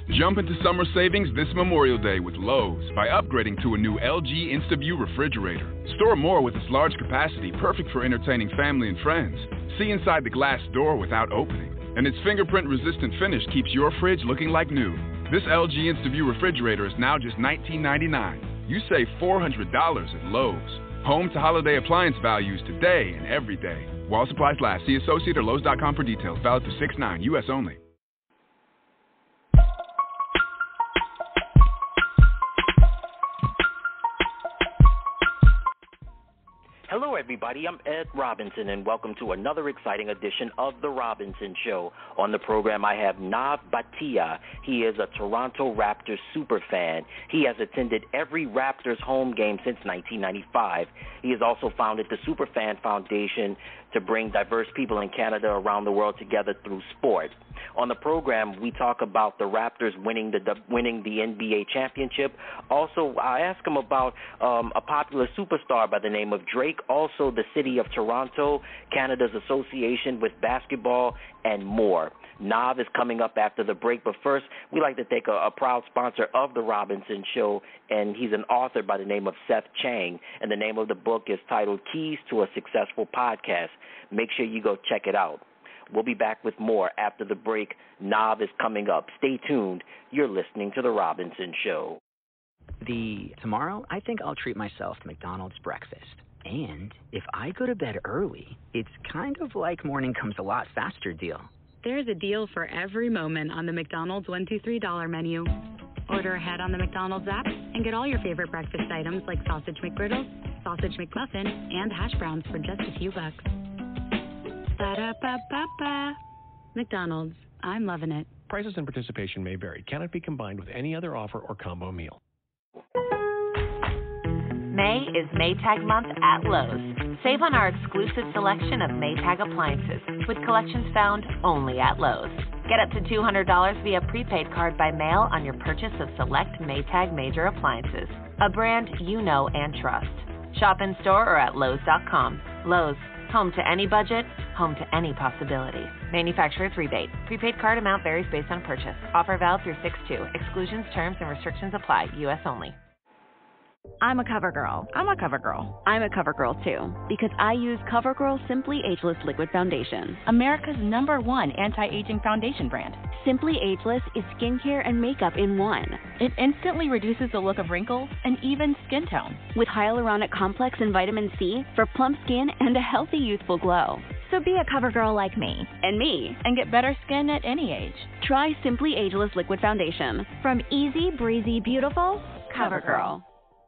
Jump into summer savings this Memorial Day with Lowe's by upgrading to a new LG InstaView refrigerator. Store more with its large capacity, perfect for entertaining family and friends. See inside the glass door without opening. And its fingerprint-resistant finish keeps your fridge looking like new. This LG InstaView refrigerator is now just $19.99. You save $400 at Lowe's. Home to holiday appliance values today and every day. While supplies last. See Associate or Lowe's.com for details. Valid through 6/9, U.S. only. Hello, everybody. I'm Ed Robinson, and welcome to another exciting edition of The Robinson Show. On the program, I have Nav Bhatia. He is a Toronto Raptors superfan. He has attended every Raptors home game since 1995. He has also founded the Superfan Foundation to bring diverse people in Canada around the world together through sport. On the program, we talk about the Raptors winning the NBA championship. Also, I ask him about a popular superstar by the name of Drake, also the city of Toronto, Canada's association with basketball, and more. Nav is coming up after the break, but first, we like to thank a proud sponsor of The Robinson Show, and he's an author by the name of Seth Chang, and the name of the book is titled Keys to a Successful Podcast. Make sure you go check it out. We'll be back with more after the break. Nav is coming up. Stay tuned. You're listening to The Robinson Show. Tomorrow, I think I'll treat myself to McDonald's breakfast. And if I go to bed early, it's kind of like morning comes a lot faster deal. There's a deal for every moment on the McDonald's $1, $2, $3 menu. Order ahead on the McDonald's app and get all your favorite breakfast items like sausage McGriddles, sausage McMuffin, and hash browns for just a few bucks. Ba-da-ba-ba-ba. McDonald's. I'm loving it. Prices and participation may vary. Cannot be combined with any other offer or combo meal. May is Maytag month at Lowe's. Save on our exclusive selection of Maytag appliances with collections found only at Lowe's. Get up to $200 via prepaid card by mail on your purchase of select Maytag major appliances, a brand you know and trust. Shop in store or at Lowe's.com. Lowe's, home to any budget, home to any possibility. Manufacturer's rebate. Prepaid card amount varies based on purchase. Offer valid through 6/2. Exclusions, terms, and restrictions apply. U.S. only. I'm a CoverGirl. I'm a CoverGirl. I'm a CoverGirl too, because I use CoverGirl Simply Ageless Liquid Foundation, America's #1 anti-aging foundation brand. Simply Ageless is skincare and makeup in one. It instantly reduces the look of wrinkles and even skin tone, with hyaluronic complex and vitamin C for plump skin and a healthy youthful glow. So be a CoverGirl like me and me and get better skin at any age. Try Simply Ageless Liquid Foundation from Easy Breezy Beautiful CoverGirl.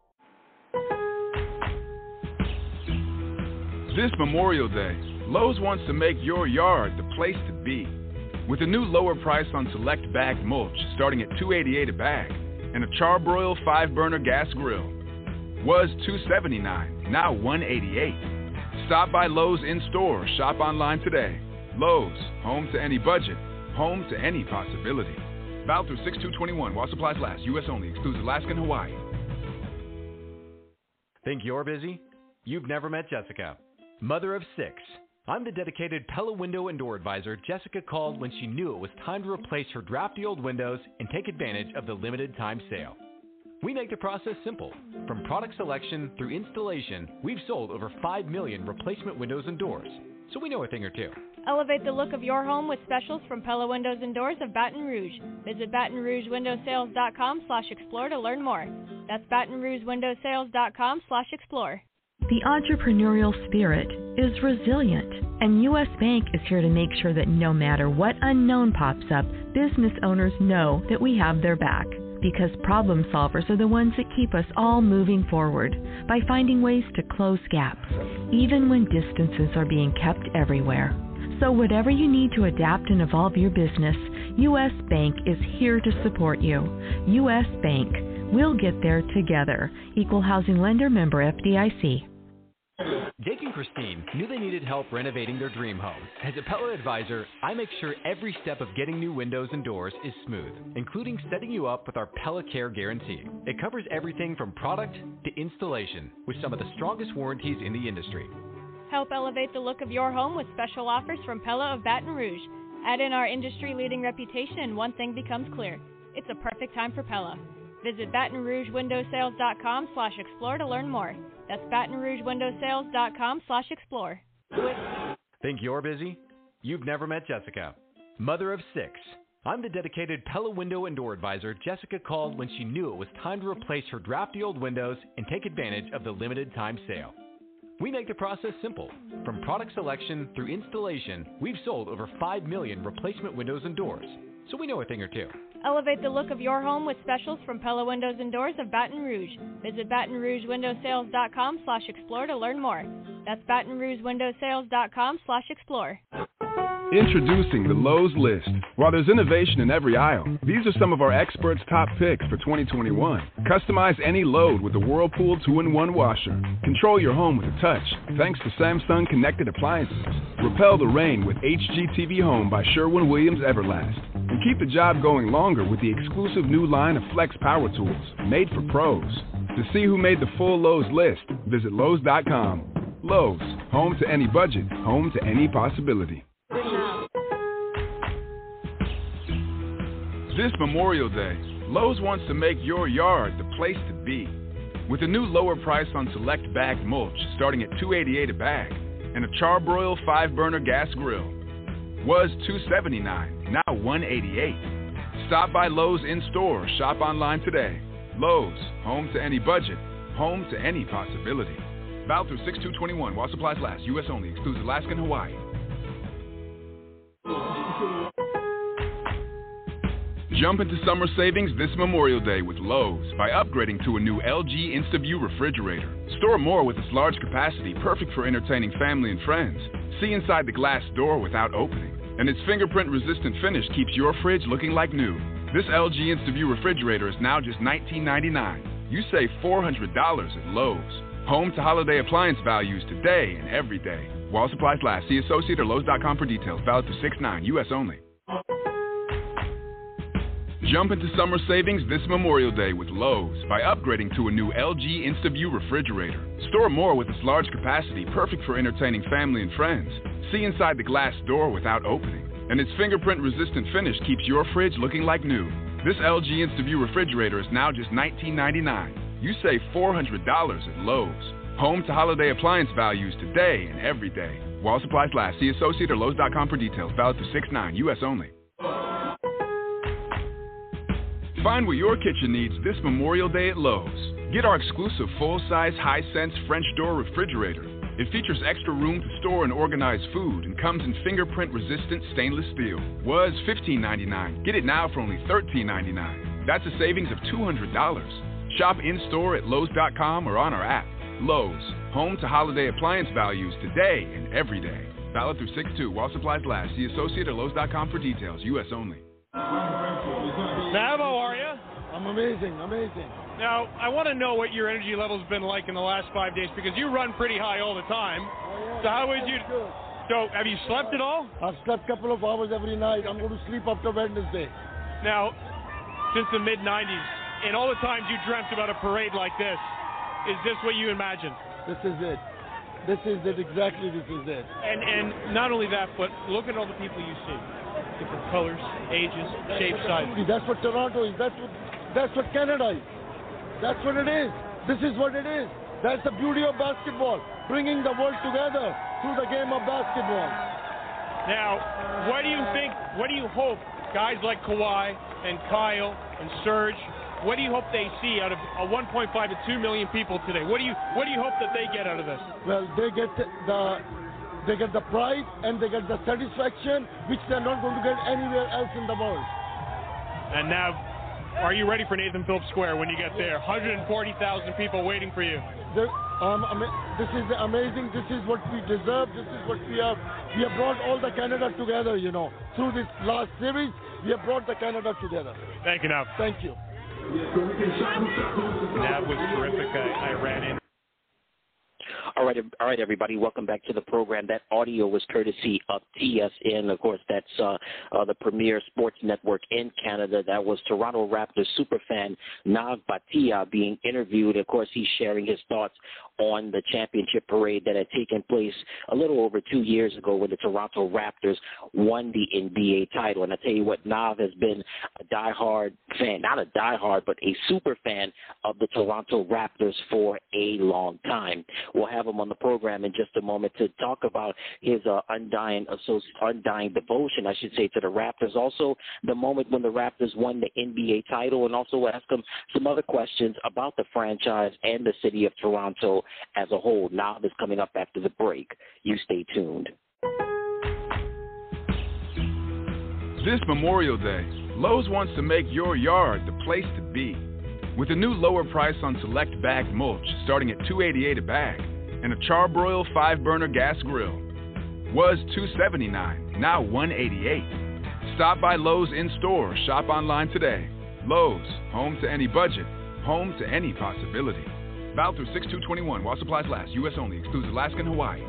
This Memorial Day, Lowe's wants to make your yard the place to be. With a new lower price on select bagged mulch starting at $2.88 a bag and a Charbroil 5-burner gas grill. Was $2.79, now $1.88. Stop by Lowe's in-store or shop online today. Lowe's, home to any budget, home to any possibility. Valid through 6/2/21 while supplies last. U.S. only. Excludes Alaska and Hawaii. Think you're busy? You've never met Jessica. Mother of 6. I'm the dedicated Pella Window and Door Advisor Jessica called when she knew it was time to replace her drafty old windows and take advantage of the limited time sale. We make the process simple. From product selection through installation, we've sold over 5 million replacement windows and doors, so we know a thing or two. Elevate the look of your home with specials from Pella Windows and Doors of Baton Rouge. Visit BatonRougeWindowsales.com/explore to learn more. That's BatonRougeWindowsales.com/explore. The entrepreneurial spirit is resilient, and U.S. Bank is here to make sure that no matter what unknown pops up, business owners know that we have their back. Because problem solvers are the ones that keep us all moving forward by finding ways to close gaps, even when distances are being kept everywhere. So whatever you need to adapt and evolve your business, U.S. Bank is here to support you. U.S. Bank. We'll get there together. Equal housing lender, member FDIC. Jake and Christine knew they needed help renovating their dream home. As a Pella advisor, I make sure every step of getting new windows and doors is smooth, including setting you up with our Pella Care Guarantee. It covers everything from product to installation, with some of the strongest warranties in the industry. Help elevate the look of your home with special offers from Pella of Baton Rouge. Add in our industry-leading reputation and one thing becomes clear. it's a perfect time for Pella. Visit BatonRougeWindowsales.com/explore to learn more. That's BatonRougeWindowsales.com/explore. Think you're busy? You've never met Jessica. Mother of 6. I'm the dedicated Pella Window and Door Advisor Jessica called when she knew it was time to replace her drafty old windows and take advantage of the limited time sale. We make the process simple. From product selection through installation, we've sold over 5 million replacement windows and doors, so we know a thing or two. Elevate the look of your home with specials from Pella Windows and Doors of Baton Rouge. Visit BatonRougeWindowsales.com/explore to learn more. That's BatonRougeWindowsales.com/explore. Introducing the Lowe's List. While there's innovation in every aisle, these are some of our experts' top picks for 2021. Customize any load with the Whirlpool 2-in-1 washer. Control your home with a touch thanks to Samsung Connected Appliances. Repel the rain with HGTV Home by Sherwin-Williams Everlast. And keep the job going longer with the exclusive new line of Flex Power Tools, made for pros. To see who made the full Lowe's list, visit Lowe's.com. Lowe's, home to any budget, home to any possibility. This Memorial Day, Lowe's wants to make your yard the place to be. With a new lower price on select bagged mulch starting at $2.88 a bag and a Charbroil 5-burner gas grill. Was $2.79, now $1.88. Stop by Lowe's in-store or shop online today. Lowe's, home to any budget, home to any possibility. Valid through 6/2/21 while supplies last. U.S. only. Excludes Alaska and Hawaii. Jump into summer savings this Memorial Day with Lowe's by upgrading to a new LG InstaView refrigerator. Store more with its large capacity, perfect for entertaining family and friends. See inside the glass door without opening. And its fingerprint-resistant finish keeps your fridge looking like new. This LG InstaView refrigerator is now just $19.99. You save $400 at Lowe's. Home to holiday appliance values today and every day. While supplies last. See Associate or Lowe's.com for details. Valid through 6/9, U.S. only. Jump into summer savings this Memorial Day with Lowe's by upgrading to a new LG InstaView refrigerator. Store more with its large capacity, perfect for entertaining family and friends. See inside the glass door without opening. And its fingerprint-resistant finish keeps your fridge looking like new. This LG InstaView refrigerator is now just $19.99. You save $400 at Lowe's. Home to holiday appliance values today and every day. While supplies last. See Associate or Lowe's.com for details. Valid through 6/9, U.S. only. Find what your kitchen needs this Memorial Day at Lowe's. Get our exclusive full-size Hisense French door refrigerator. It features extra room to store and organize food and comes in fingerprint-resistant stainless steel. Was $15.99. Get it now for only $13.99. That's a savings of $200. Shop in-store at Lowe's.com or on our app. Lowe's, home to holiday appliance values today and every day. Valid through 6/2 while supplies last. See Associate or Lowe's.com for details. U.S. only. Nav, how are you? I'm amazing. Now, I want to know what your energy level's been like in the last 5 days because you run pretty high all the time. Oh, yeah, so how would you? Good. So have you slept at all? I've slept a couple of hours every night. I'm going to sleep after Wednesday. Now, since the mid-'90s, and all the times you dreamt about a parade like this, is this what you imagined? This is it. Exactly, this is it. And not only that, but look at all the people you see. Different colors, ages, shapes, sizes. That's what Toronto is. That's what Canada is. That's what it is. This is what it is. That's the beauty of basketball, bringing the world together through the game of basketball. Now, what do you think, what do you hope guys like Kawhi and Kyle and Serge, what do you hope they see out of 1.5 to 2 million people today? What do you hope that they get out of this? Well, they get the pride and they get the satisfaction which they're not going to get anywhere else in the world. And now, are you ready for Nathan Phillips Square when you get there? 140,000 people waiting for you. This is amazing. This is what we deserve. This is what we have. We have brought all the Canada together, you know. Through this last series, we have brought the Canada together. Thank you, Nav. Thank you. Nav was terrific. I ran in. All right, everybody. Welcome back to the program. That audio was courtesy of TSN. Of course, that's the premier sports network in Canada. That was Toronto Raptors superfan Nav Bhatia being interviewed. Of course, he's sharing his thoughts on the championship parade that had taken place a little over 2 years ago when the Toronto Raptors won the NBA title. And I tell you what, Nav has been a diehard fan, not a diehard, but a super fan of the Toronto Raptors for a long time. We'll have him on the program in just a moment to talk about his undying devotion, I should say, to the Raptors. Also, the moment when the Raptors won the NBA title, and also ask him some other questions about the franchise and the city of Toronto as a whole. Now is coming up after the break. You stay tuned. This Memorial Day, Lowe's wants to make your yard the place to be. With a new lower price on select bagged mulch starting at $2.88 a bag, and a Charbroil 5-burner gas grill. Was $2.79, now $1.88. Stop by Lowe's in-store or shop online today. Lowe's, home to any budget, home to any possibility. Valid through 6/2/21 while supplies last. U.S. only. Excludes Alaska and Hawaii.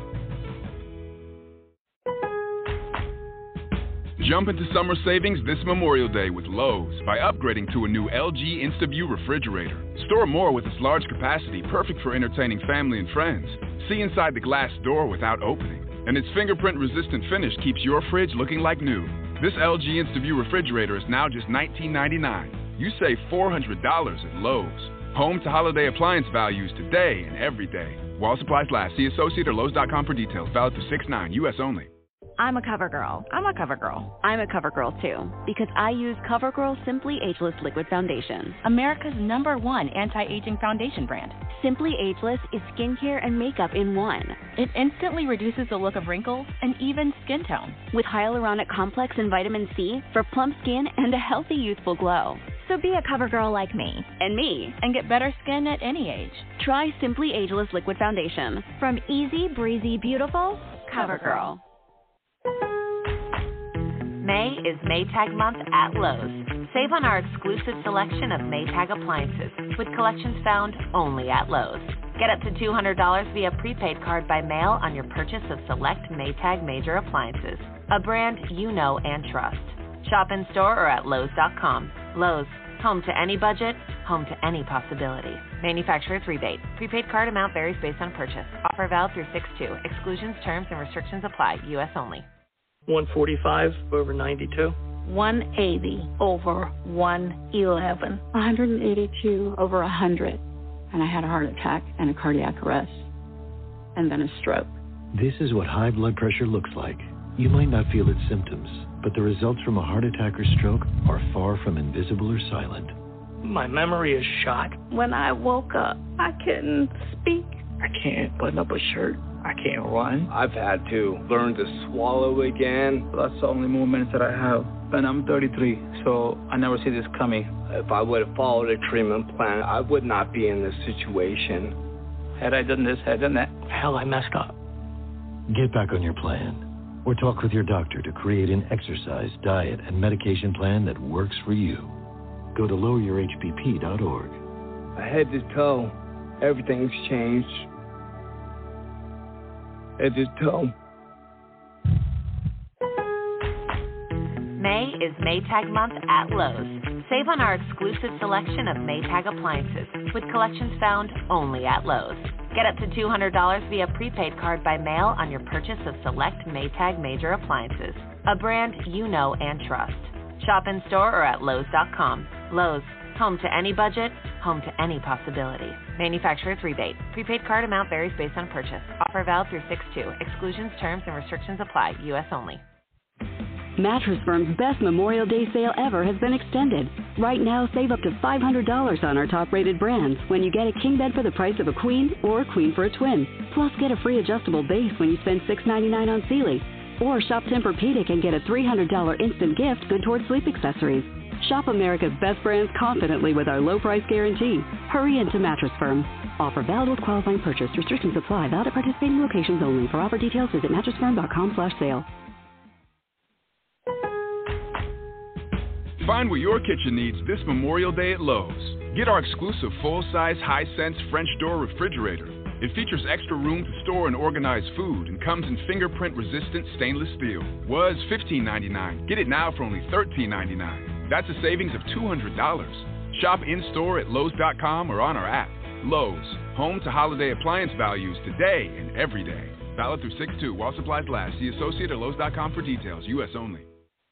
Jump into summer savings this Memorial Day with Lowe's by upgrading to a new LG InstaView refrigerator. Store more with its large capacity, perfect for entertaining family and friends. See inside the glass door without opening. And its fingerprint-resistant finish keeps your fridge looking like new. This LG InstaView refrigerator is now just $19.99. You save $400 at Lowe's. Home to holiday appliance values today and every day. While supplies last. See Associate or Lowe's.com for details. Valid through 6/9, U.S. only. I'm a CoverGirl. I'm a CoverGirl. I'm a CoverGirl too, because I use CoverGirl Simply Ageless Liquid Foundation, America's #1 anti-aging foundation brand. Simply Ageless is skincare and makeup in one. It instantly reduces the look of wrinkles and even skin tone. With hyaluronic complex and vitamin C for plump skin and a healthy youthful glow. So be a CoverGirl like me. And me. And get better skin at any age. Try Simply Ageless Liquid Foundation. From easy, breezy, beautiful, CoverGirl. May is Maytag month at Lowe's. Save on our exclusive selection of Maytag appliances with collections found only at Lowe's. Get up to $200 via prepaid card by mail on your purchase of select Maytag major appliances, a brand you know and trust. Shop in store or at Lowe's.com. Lowe's, home to any budget, home to any possibility. Manufacturer's rebate. Prepaid card amount varies based on purchase. Offer valid through 6/2. Exclusions, terms, and restrictions apply. U.S. only. 145 over 92. 180 over 111. 182 over 100. And I had a heart attack and a cardiac arrest. And then a stroke. This is what high blood pressure looks like. You might not feel its symptoms, but the results from a heart attack or stroke are far from invisible or silent. My memory is shot. When I woke up, I couldn't speak. I can't button up a shirt. I can't run. I've had to learn to swallow again. That's the only moments that I have. And I'm 33, so I never see this coming. If I would have followed a treatment plan, I would not be in this situation. Had I done this, had I done that, hell, I messed up. Get back on your plan. Or talk with your doctor to create an exercise, diet, and medication plan that works for you. Go to loweryourhbp.org. Head to toe, everything's changed. Head to toe. May is Maytag month at Lowe's. Save on our exclusive selection of Maytag appliances with collections found only at Lowe's. Get up to $200 via prepaid card by mail on your purchase of select Maytag major appliances, a brand you know and trust. Shop in store or at Lowe's.com. Lowe's, home to any budget, home to any possibility. Manufacturer's rebate. Prepaid card amount varies based on purchase. Offer valid through 6/2. Exclusions, terms, and restrictions apply. U.S. only. Mattress Firm's best Memorial Day sale ever has been extended. Right now, save up to $500 on our top-rated brands when you get a king bed for the price of a queen or a queen for a twin. Plus, get a free adjustable base when you spend $6.99 on Sealy. Or shop Tempur-Pedic and get a $300 instant gift good towards sleep accessories. Shop America's best brands confidently with our low price guarantee. Hurry into Mattress Firm. Offer valid with qualifying purchase. Restrictions apply. Valid at participating locations only. For offer details, visit mattressfirm.com/sale. Find what your kitchen needs this Memorial Day at Lowe's. Get our exclusive full-size Hisense French door refrigerator. It features extra room to store and organize food and comes in fingerprint-resistant stainless steel. Was $15.99. Get it now for only $13.99. That's a savings of $200. Shop in-store at Lowe's.com or on our app. Lowe's, home to holiday appliance values today and every day. Valid through 6/2 while supplies last. See associate at Lowe's.com for details. U.S. only.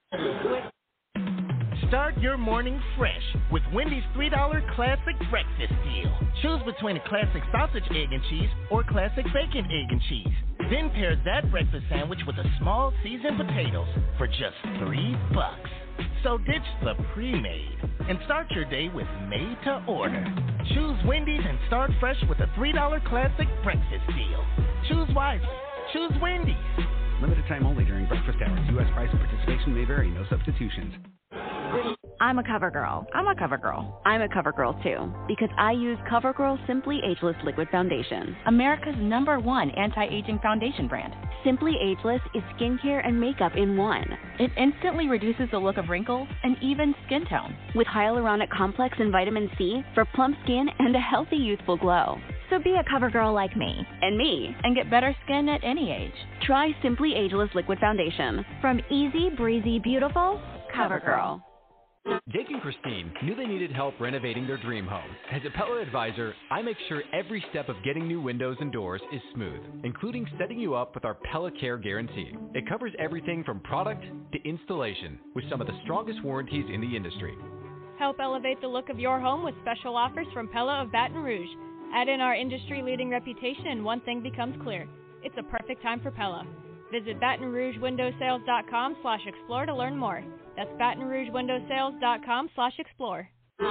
Start your morning fresh with Wendy's $3 Classic Breakfast Deal. Choose between a classic sausage, egg, and cheese or classic bacon, egg, and cheese. Then pair that breakfast sandwich with a small seasoned potatoes for just $3. So ditch the pre-made and start your day with made to order. Choose Wendy's and start fresh with a $3 Classic Breakfast Deal. Choose wisely. Choose Wendy's. Limited time only during breakfast hours. U.S. price and participation may vary. No substitutions. I'm a cover girl. I'm a cover girl. I'm a cover girl too, because I use CoverGirl Simply Ageless Liquid Foundation, America's #1 anti-aging foundation brand. Simply Ageless is skincare and makeup in one. It instantly reduces the look of wrinkles and even skin tone, with hyaluronic complex and vitamin C for plump skin and a healthy youthful glow. So be a cover girl like me and me and get better skin at any age. Try Simply Ageless Liquid Foundation from Easy Breezy Beautiful CoverGirl. Jake and Christine knew they needed help renovating their dream home. As a Pella advisor, I make sure every step of getting new windows and doors is smooth, including setting you up with our Pella Care Guarantee. It covers everything from product to installation, with some of the strongest warranties in the industry. Help elevate the look of your home with special offers from Pella of Baton Rouge. Add in our industry-leading reputation and one thing becomes clear. It's a perfect time for Pella. Visit BatonRougeWindowsales.com/explore to learn more. That's BatonRougeWindowsales.com/explore.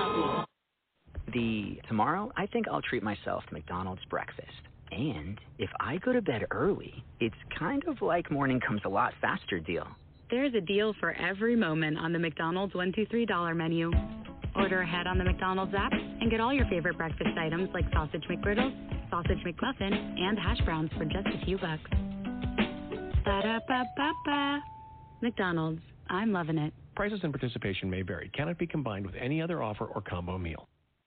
Tomorrow, I think I'll treat myself to McDonald's breakfast. And if I go to bed early, it's kind of like morning comes a lot faster deal. There's a deal for every moment on the McDonald's $1-2-3 menu. Order ahead on the McDonald's app and get all your favorite breakfast items like sausage McGriddles, sausage McMuffin, and hash browns for just a few bucks. Ba-da-ba-ba-ba. McDonald's. I'm loving it. Prices and participation may vary. Cannot be combined with any other offer or combo meal.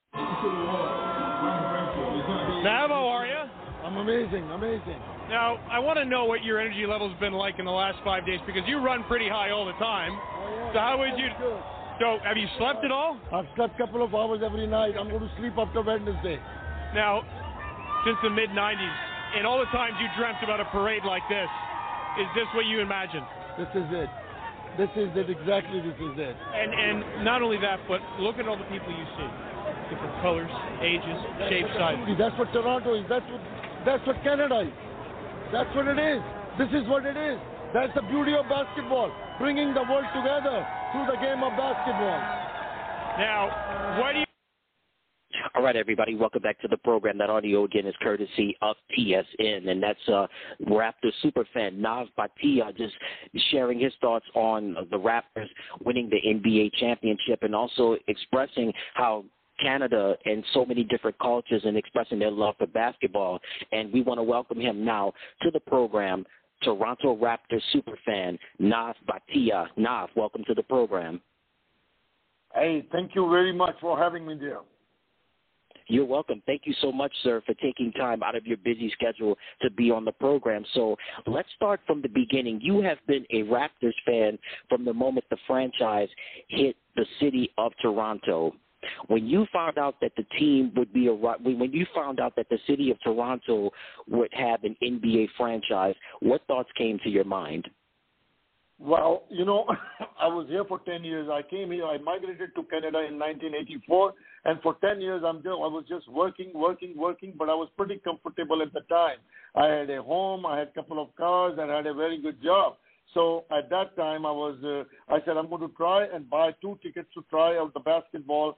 Nav, how are you? I'm amazing. Now, I want to know what your energy level's been like in the last 5 days, because you run pretty high all the time. Oh, yeah. So how would you... Good. So, have you slept at all? I've slept a couple of hours every night. I'm going to sleep after Wednesday. Now, since the mid-'90s, and all the times you dreamt about a parade like this, is this what you imagined? This is it. This is it. Exactly this is it. And not only that, but look at all the people you see. Different colors, ages, shapes, sizes. That's what Toronto is. That's what Canada is. That's what it is. This is what it is. That's the beauty of basketball. Bringing the world together through the game of basketball. Now, what do you... All right, everybody, welcome back to the program. That audio, again, is courtesy of TSN, and that's Raptors superfan Nav Bhatia just sharing his thoughts on the Raptors winning the NBA championship, and also expressing how Canada and so many different cultures and expressing their love for basketball. And we want to welcome him now to the program, Toronto Raptors superfan Nav Bhatia. Nav, welcome to the program. Hey, thank you very much for having me there. You're welcome. Thank you so much, sir, for taking time out of your busy schedule to be on the program. So let's start from the beginning. You have been a Raptors fan from the moment the franchise hit the city of Toronto. When you found out that the team would be when you found out that the city of Toronto would have an NBA franchise, what thoughts came to your mind? Well, I was here for 10 years. I came here. I migrated to Canada in 1984, and for 10 years I was just working, but I was pretty comfortable at the time. I had a home, I had a couple of cars, and I had a very good job. So at that time, I said I'm going to try and buy 2 tickets to try out the basketball,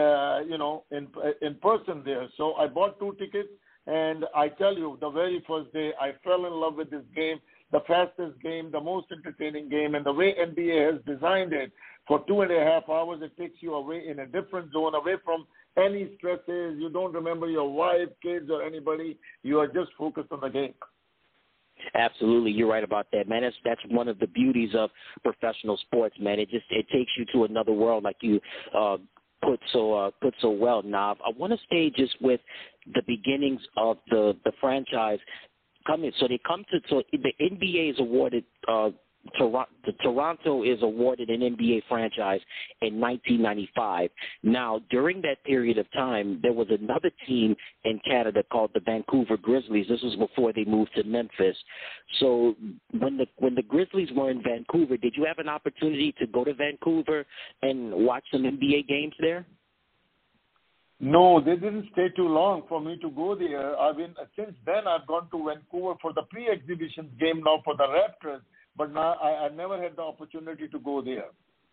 in person there. So I bought 2 tickets, and I tell you, the very first day, I fell in love with this game. The fastest game, the most entertaining game, and the way NBA has designed it, for 2.5 hours, it takes you away in a different zone, away from any stresses. You don't remember your wife, kids, or anybody. You are just focused on the game. Absolutely, you're right about that, man. That's one of the beauties of professional sports, man. It takes you to another world, like you put so well, Nav. I want to stay just with the beginnings of the franchise coming. So they come to the NBA is awarded. Toronto is awarded an NBA franchise in 1995. Now, during that period of time, there was another team in Canada called the Vancouver Grizzlies. This was before they moved to Memphis. So when the Grizzlies were in Vancouver, did you have an opportunity to go to Vancouver and watch some NBA games there? No, they didn't stay too long for me to go there. I mean, since then I've gone to Vancouver for the pre-exhibition game now for the Raptors. But now I never had the opportunity to go there.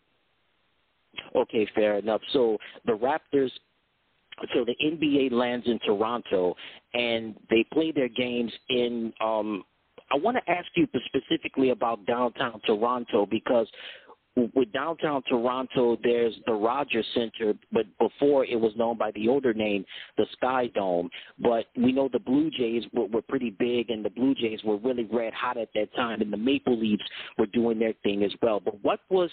Okay, fair enough. So the Raptors, so the NBA lands in Toronto, and they play their games in I want to ask you specifically about downtown Toronto, because with downtown Toronto, there's the Rogers Center, but before it was known by the older name, the Sky Dome. But we know the Blue Jays were pretty big, and the Blue Jays were really red hot at that time, and the Maple Leafs were doing their thing as well. But what were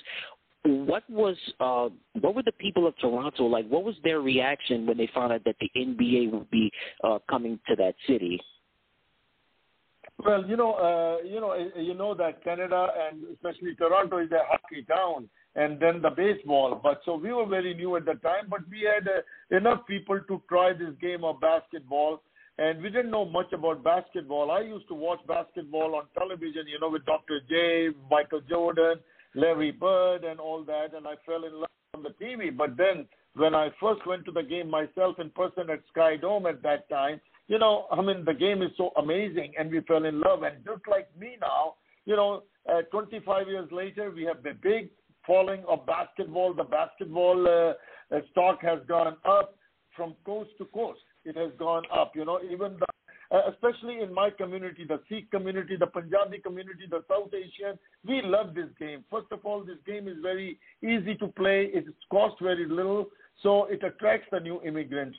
the people of Toronto like? What was their reaction when they found out that the NBA would be coming to that city? Well, you know that Canada and especially Toronto is a hockey town, and then the baseball. But so we were very new at the time, but we had enough people to try this game of basketball, and we didn't know much about basketball. I used to watch basketball on television, with Dr. J, Michael Jordan, Larry Bird, and all that, and I fell in love on the TV. But then when I first went to the game myself in person at Sky Dome at that time, the game is so amazing, and we fell in love. And just like me now, 25 years later, we have the big following of basketball. The basketball stock has gone up from coast to coast. It has gone up, even especially in my community, the Sikh community, the Punjabi community, the South Asian, we love this game. First of all, this game is very easy to play. It costs very little. So it attracts the new immigrants,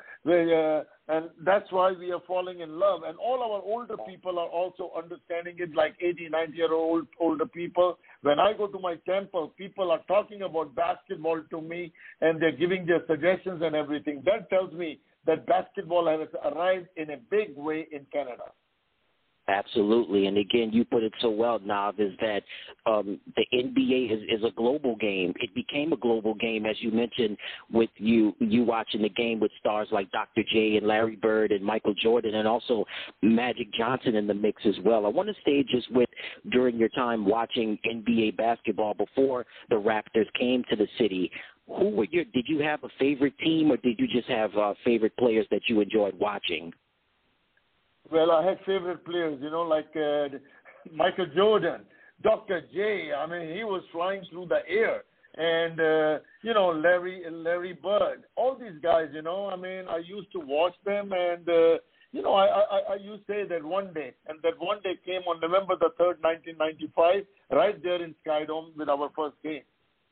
and that's why we are falling in love. And all our older people are also understanding it, like 80, 90-year-old older people. When I go to my temple, people are talking about basketball to me, and they're giving their suggestions and everything. That tells me that basketball has arrived in a big way in Canada. Absolutely. And again, you put it so well, Nav, is that the NBA is a global game. It became a global game, as you mentioned, with you watching the game with stars like Dr. J and Larry Bird and Michael Jordan, and also Magic Johnson in the mix as well. I want to stay just with during your time watching NBA basketball before the Raptors came to the city. Did you have a favorite team, or did you just have favorite players that you enjoyed watching? Well, I had favorite players, like Michael Jordan, Dr. J. I mean, he was flying through the air. And, Larry Bird. All these guys, I used to watch them. And, I used to say that one day. And that one day came on November the 3rd, 1995, right there in Sky Dome with our first game.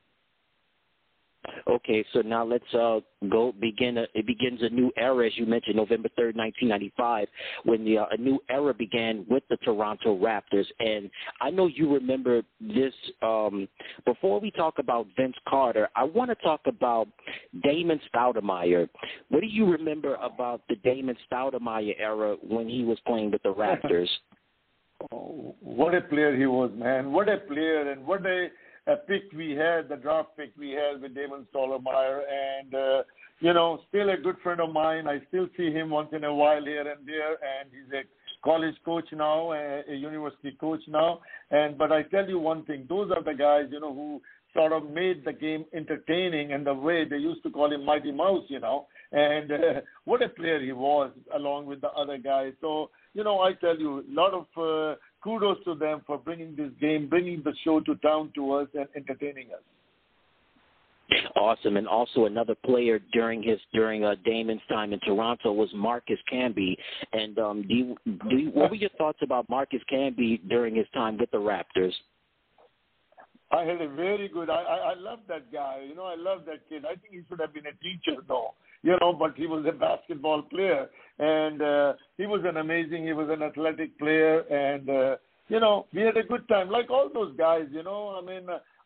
Okay, so now let's it begins a new era, as you mentioned, November 3rd, 1995, when a new era began with the Toronto Raptors. And I know you remember this. Before we talk about Vince Carter, I want to talk about Damon Stoudemire. What do you remember about the Damon Stoudemire era when he was playing with the Raptors? Oh, what a player he was, man. What a player, and what a pick we had, the draft pick we had with Damon Stoudemire, and, still a good friend of mine. I still see him once in a while here and there, and he's a college coach now, a university coach now. But I tell you one thing, those are the guys, who sort of made the game entertaining, and the way they used to call him Mighty Mouse, and what a player he was along with the other guys. So, I tell you, a lot of kudos to them for bringing this game, bringing the show to town to us and entertaining us. Awesome. And also another player during Damon's time in Toronto was Marcus Camby. And what were your thoughts about Marcus Camby during his time with the Raptors? I had a very good. I love that guy. I love that kid. I think he should have been a teacher, though. But he was a basketball player, and he was an athletic player, and we had a good time. Like all those guys,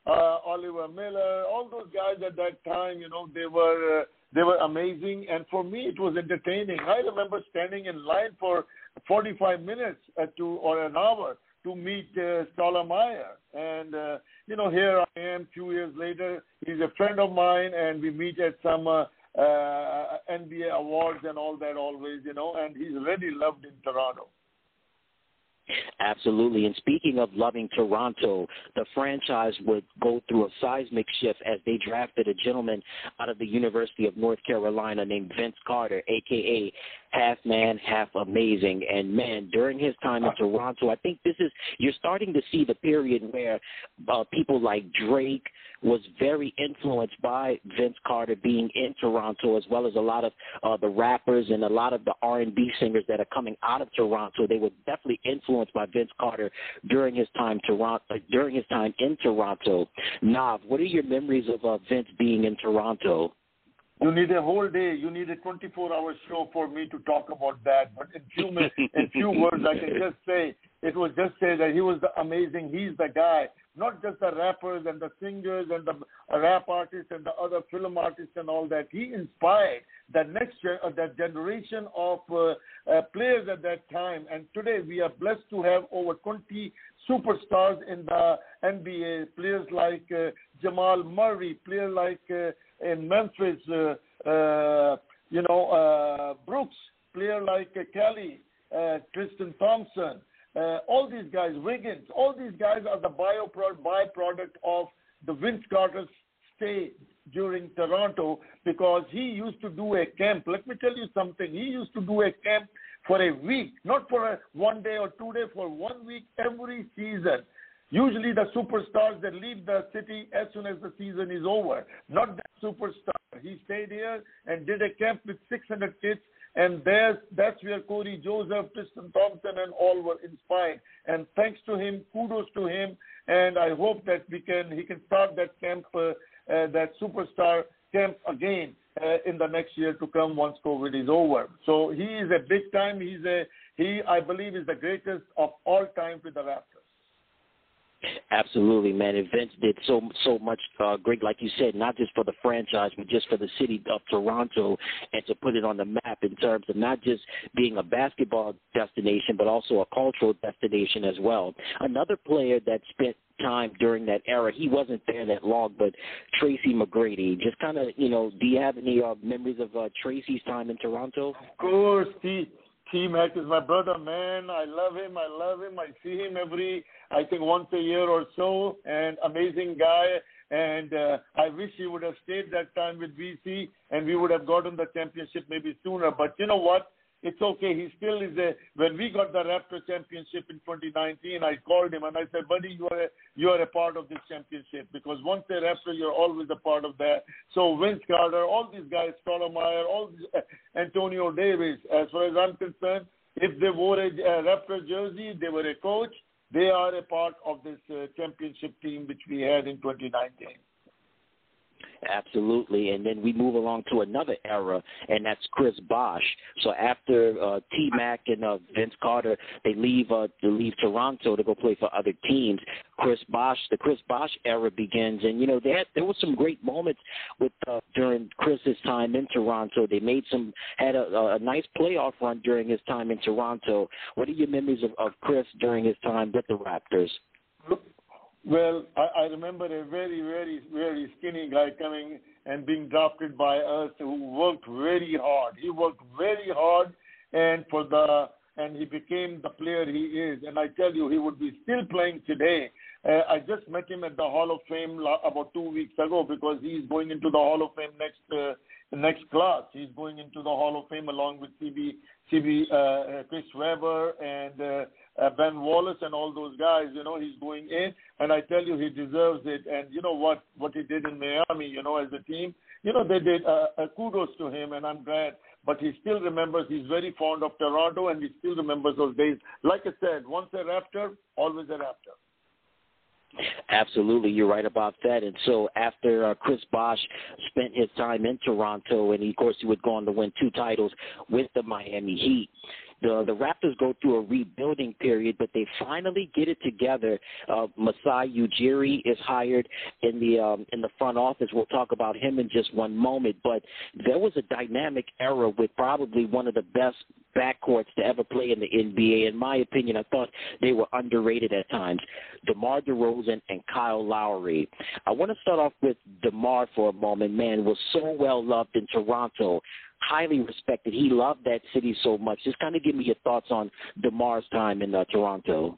Oliver Miller, all those guys at that time, they were amazing. And for me, it was entertaining. I remember standing in line for 45 minutes or an hour to meet Stottlemyre. And, here I am 2 years later. He's a friend of mine, and we meet at some NBA awards and all that always, and he's really loved in Toronto. Absolutely. And speaking of loving Toronto, the franchise would go through a seismic shift as they drafted a gentleman out of the University of North Carolina named Vince Carter, a.k.a. half man, half amazing. And, man, during his time in Toronto, I think you're starting to see the period where people like Drake was very influenced by Vince Carter being in Toronto, as well as a lot of the rappers and a lot of the R&B singers that are coming out of Toronto. They were definitely influenced by Vince Carter during his time in Toronto. Nav, what are your memories of Vince being in Toronto? You need a whole day. You need a 24-hour show for me to talk about that. But in few words, I can just say that he was amazing. He's the guy. Not just the rappers and the singers and the rap artists and the other film artists and all that. He inspired that that generation of players at that time. And today we are blessed to have over 20 superstars in the NBA. Players like Jamal Murray, players like in Memphis, Brooks, player like Kelly, Tristan Thompson. All these guys, Wiggins, all these guys are the byproduct of the Vince Carter's stay during Toronto, because he used to do a camp. Let me tell you something. He used to do a camp for a week, not for 1 day or 2 days, for 1 week every season. Usually the superstars that leave the city as soon as the season is over. Not that superstar. He stayed here and did a camp with 600 kids. And that's where Corey Joseph, Tristan Thompson, and all were inspired. And thanks to him, kudos to him. And I hope that he can start that camp, that superstar camp again in the next year to come once COVID is over. So he is a big time. I believe, is the greatest of all time with the Raptors. Absolutely, man. And Vince did so much great, like you said, not just for the franchise, but just for the city of Toronto, and to put it on the map in terms of not just being a basketball destination, but also a cultural destination as well. Another player that spent time during that era, he wasn't there that long, but Tracy McGrady. Just kind of, do you have any memories of Tracy's time in Toronto? Of course, T-Mac is my brother, man. I love him. I see him once a year or so, and amazing guy. And I wish he would have stayed that time with BC, and we would have gotten the championship maybe sooner. But you know what? It's okay. He still is when we got the Raptor championship in 2019, I called him and I said, buddy, you are a part of this championship, because once a Raptor, you're always a part of that. So Vince Carter, all these guys, Stottlemyre, all these, Antonio Davis, as far as I'm concerned, if they wore a Raptor jersey, they were a coach, they are a part of this championship team which we had in 2019. Absolutely. And then we move along to another era, and that's Chris Bosh. So after T-Mac and Vince Carter, they leave Toronto to go play for other teams. The Chris Bosh era begins, and there were some great moments with during Chris's time in Toronto. They had a nice playoff run during his time in Toronto. What are your memories of Chris during his time with the Raptors? Well, I remember a very, very, very skinny guy coming and being drafted by us, who worked very hard. He worked very hard, and he became the player he is. And I tell you, he would be still playing today. I just met him at the Hall of Fame about 2 weeks ago, because he's going into the Hall of Fame next class. He's going into the Hall of Fame along with Chris Webber and Ben Wallace and all those guys. He's going in, and I tell you, he deserves it. And you know what he did in Miami, as a team, they did kudos to him, and I'm glad. But he still remembers, he's very fond of Toronto, and he still remembers those days. Like I said, once a Raptor, always a Raptor. Absolutely, you're right about that. And so after Chris Bosh spent his time in Toronto, and of course he would go on to win 2 titles with the Miami Heat, the Raptors go through a rebuilding period, but they finally get it together. Masai Ujiri is hired in the front office. We'll talk about him in just one moment. But there was a dynamic era with probably one of the best backcourts to ever play in the NBA. In my opinion, I thought they were underrated at times. DeMar DeRozan and Kyle Lowry. I want to start off with DeMar for a moment. Man, was so well loved in Toronto. Highly respected. He loved that city so much. Just kind of give me your thoughts on DeMar's time in Toronto.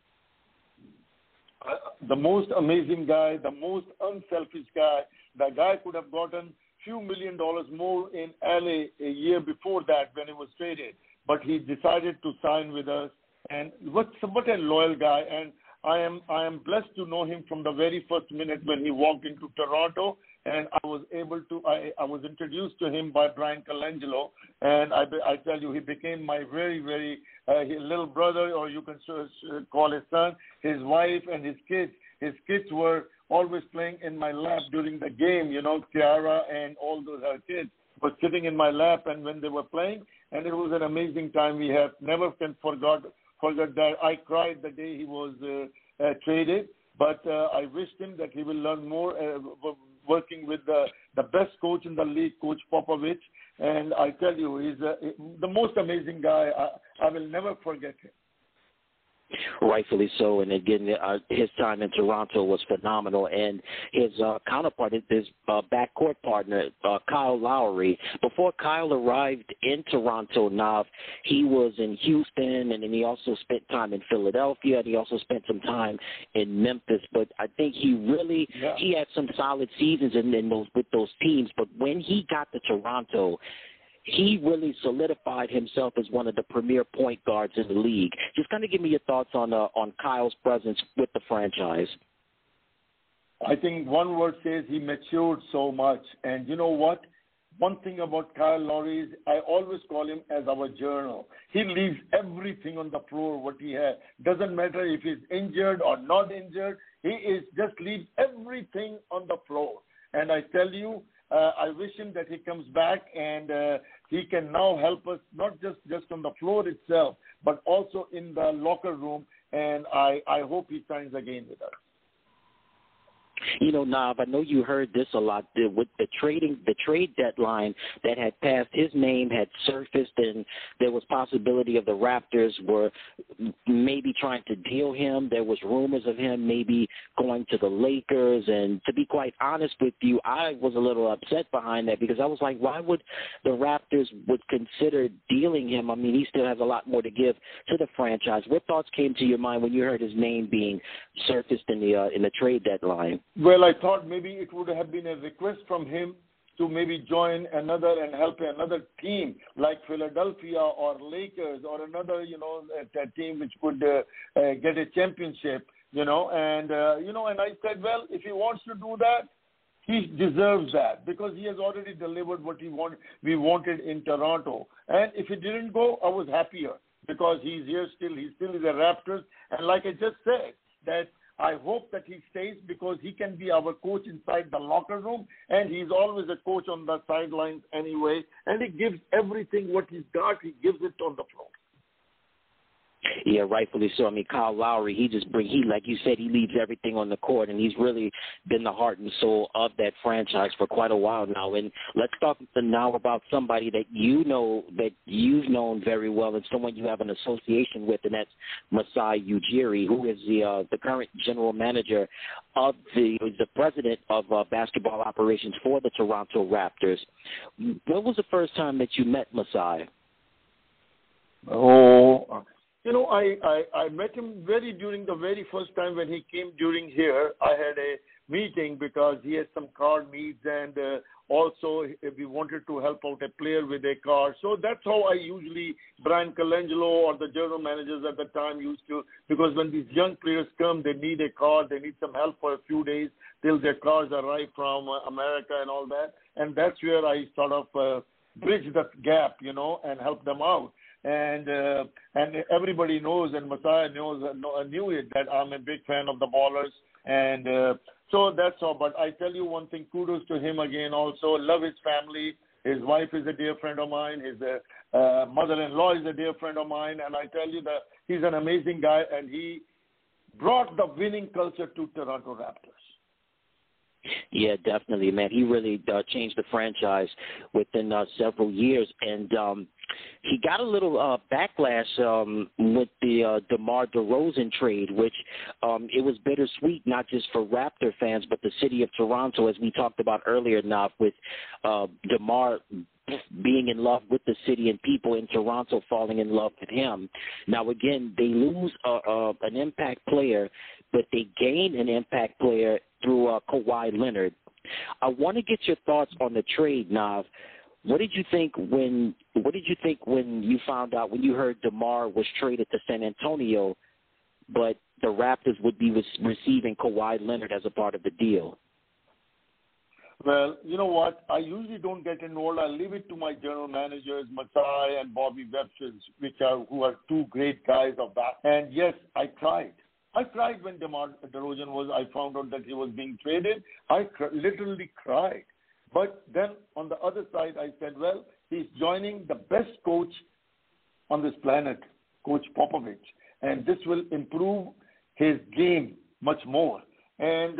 The most amazing guy, the most unselfish guy. The guy could have gotten few $1 million more in LA a year before that when he was traded. But he decided to sign with us, and what a loyal guy. And I am blessed to know him from the very first minute when he walked into Toronto, and I was introduced to him by Brian Colangelo, and I tell you, he became my very, very little brother, or you can call his son. His wife and his kids. His kids were always playing in my lap during the game. Kiara and all those kids were sitting in my lap, and when they were playing. And it was an amazing time we have. Never can forget that. I cried the day he was traded, but I wished him that he will learn more working with the best coach in the league, Coach Popovich. And I tell you, he's the most amazing guy. I will never forget him. Rightfully so, and again, his time in Toronto was phenomenal. And his counterpart, his backcourt partner, Kyle Lowry. Before Kyle arrived in Toronto, Nav, he was in Houston, and then he also spent time in Philadelphia, and he also spent some time in Memphis. But I think he had some solid seasons with those teams. But when he got to Toronto, he really solidified himself as one of the premier point guards in the league. Just kind of give me your thoughts on Kyle's presence with the franchise. I think one word says he matured so much. And you know what? One thing about Kyle Lowry is I always call him as our journal. He leaves everything on the floor, what he has. Doesn't matter if he's injured or not injured. He just leaves everything on the floor. And I tell you, I wish him that he comes back and he can now help us, not just on the floor itself, but also in the locker room. And I hope he signs again with us. Nav, I know you heard this a lot. With the trade deadline that had passed, his name had surfaced, and there was possibility of the Raptors were maybe trying to deal him. There was rumors of him maybe going to the Lakers, and to be quite honest with you, I was a little upset behind that because I was like, why would the Raptors would consider dealing him? I mean, he still has a lot more to give to the franchise. What thoughts came to your mind when you heard his name being surfaced in the trade deadline? Well, I thought maybe it would have been a request from him to maybe join another and help another team like Philadelphia or Lakers or another, a team which could get a championship, and I said, well, if he wants to do that, he deserves that because he has already delivered what we wanted in Toronto. And if he didn't go, I was happier because he's here still. He still is a Raptors. And like I just said, that I hope that he stays because he can be our coach inside the locker room, and he's always a coach on the sidelines anyway, and he gives everything what he's got, he gives it on the floor. Yeah, rightfully so. I mean, Kyle Lowry, he like you said, he leaves everything on the court, and he's really been the heart and soul of that franchise for quite a while now. And let's talk now about somebody that you've known very well and someone you have an association with, and that's Masai Ujiri, who is the current general manager of the president of basketball operations for the Toronto Raptors. When was the first time that you met Masai? I met him during the very first time when he came during here. I had a meeting because he had some car needs, and also we wanted to help out a player with a car. So that's how I usually, Brian Colangelo or the general managers at the time used to, because when these young players come, they need a car, they need some help for a few days till their cars arrive from America and all that. And that's where I sort of bridge that gap, and help them out. And everybody knows, and Masai knew it, that I'm a big fan of the Ballers. And so that's all. But I tell you one thing, kudos to him again also. Love his family. His wife is a dear friend of mine. His mother-in-law is a dear friend of mine. And I tell you that he's an amazing guy, and he brought the winning culture to Toronto Raptors. Yeah, definitely, man. He really changed the franchise within several years, and he got a little backlash with the DeMar DeRozan trade, which it was bittersweet, not just for Raptor fans, but the city of Toronto, as we talked about earlier, Nav, with DeMar being in love with the city and people in Toronto falling in love with him. Now, again, they lose an impact player, but they gain an impact player through Kawhi Leonard. I want to get your thoughts on the trade, Nav. What did you think when you found out, when you heard DeMar was traded to San Antonio, but the Raptors would be receiving Kawhi Leonard as a part of the deal? Well, you know what? I usually don't get involved. I leave it to my general managers, Masai and Bobby Webster, who are two great guys of that. And yes, I cried. I cried when DeMar DeRozan I found out that he was being traded. I literally cried. But then on the other side, I said, well, he's joining the best coach on this planet, Coach Popovich. And this will improve his game much more. And,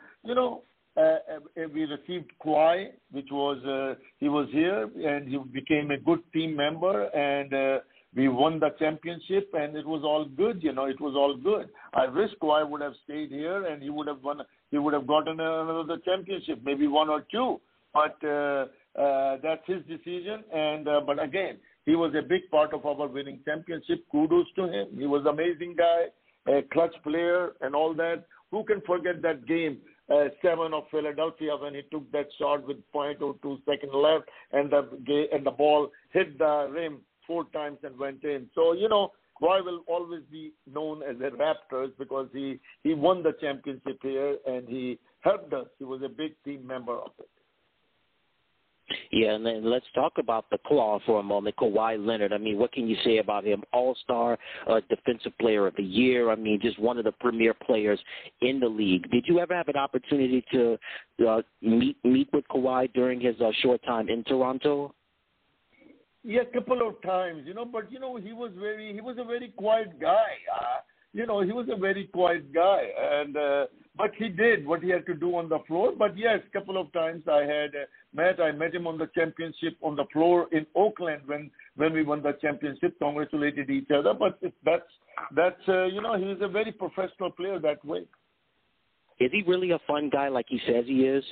we received Kawhi, which was, he was here, and he became a good team member, and we won the championship, and it was all good, it was all good. I wish Kawhi would have stayed here, and he would have gotten another championship, maybe one or two, but that's his decision, and but again, he was a big part of our winning championship. Kudos to him. He was an amazing guy, a clutch player, and all that. Who can forget that game 7 of Philadelphia when he took that shot with 0.02 seconds left, and the ball hit the rim 4 times and went in. So, Kawhi will always be known as a Raptors because he won the championship here, and he helped us. He was a big team member of it. Yeah, and then let's talk about the Claw for a moment, Kawhi Leonard. I mean, what can you say about him? All-Star, Defensive Player of the Year. I mean, just one of the premier players in the league. Did you ever have an opportunity to meet with Kawhi during his short time in Toronto? Yeah, a couple of times, but, he was a very quiet guy. He was a very quiet guy, and but he did what he had to do on the floor. But yes, a couple of times I met him on the championship on the floor in Oakland when we won the championship, congratulated each other. But that's he's a very professional player that way. Is he really a fun guy like he says he is?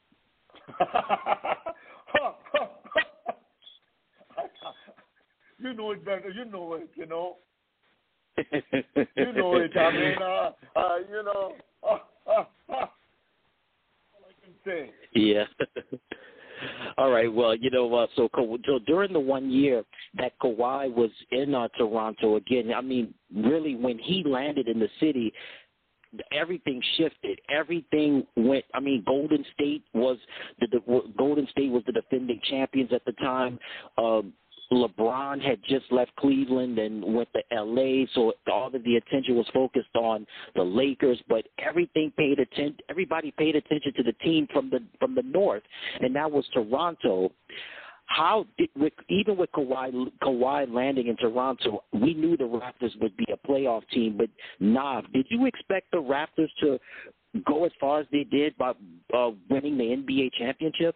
You know it better. You know it, You know it. I mean, all I can say. Yeah. All right. Well, so during the 1 year that Kawhi was in Toronto, again, I mean, really, when he landed in the city, everything shifted. Everything went. I mean, Golden State was the defending champions at the time. LeBron had just left Cleveland and went to L.A., so all of the attention was focused on the Lakers. But everybody paid attention to the team from the North, and that was Toronto. Even with Kawhi landing in Toronto, we knew the Raptors would be a playoff team. But Nav, did you expect the Raptors to go as far as they did by winning the NBA championship?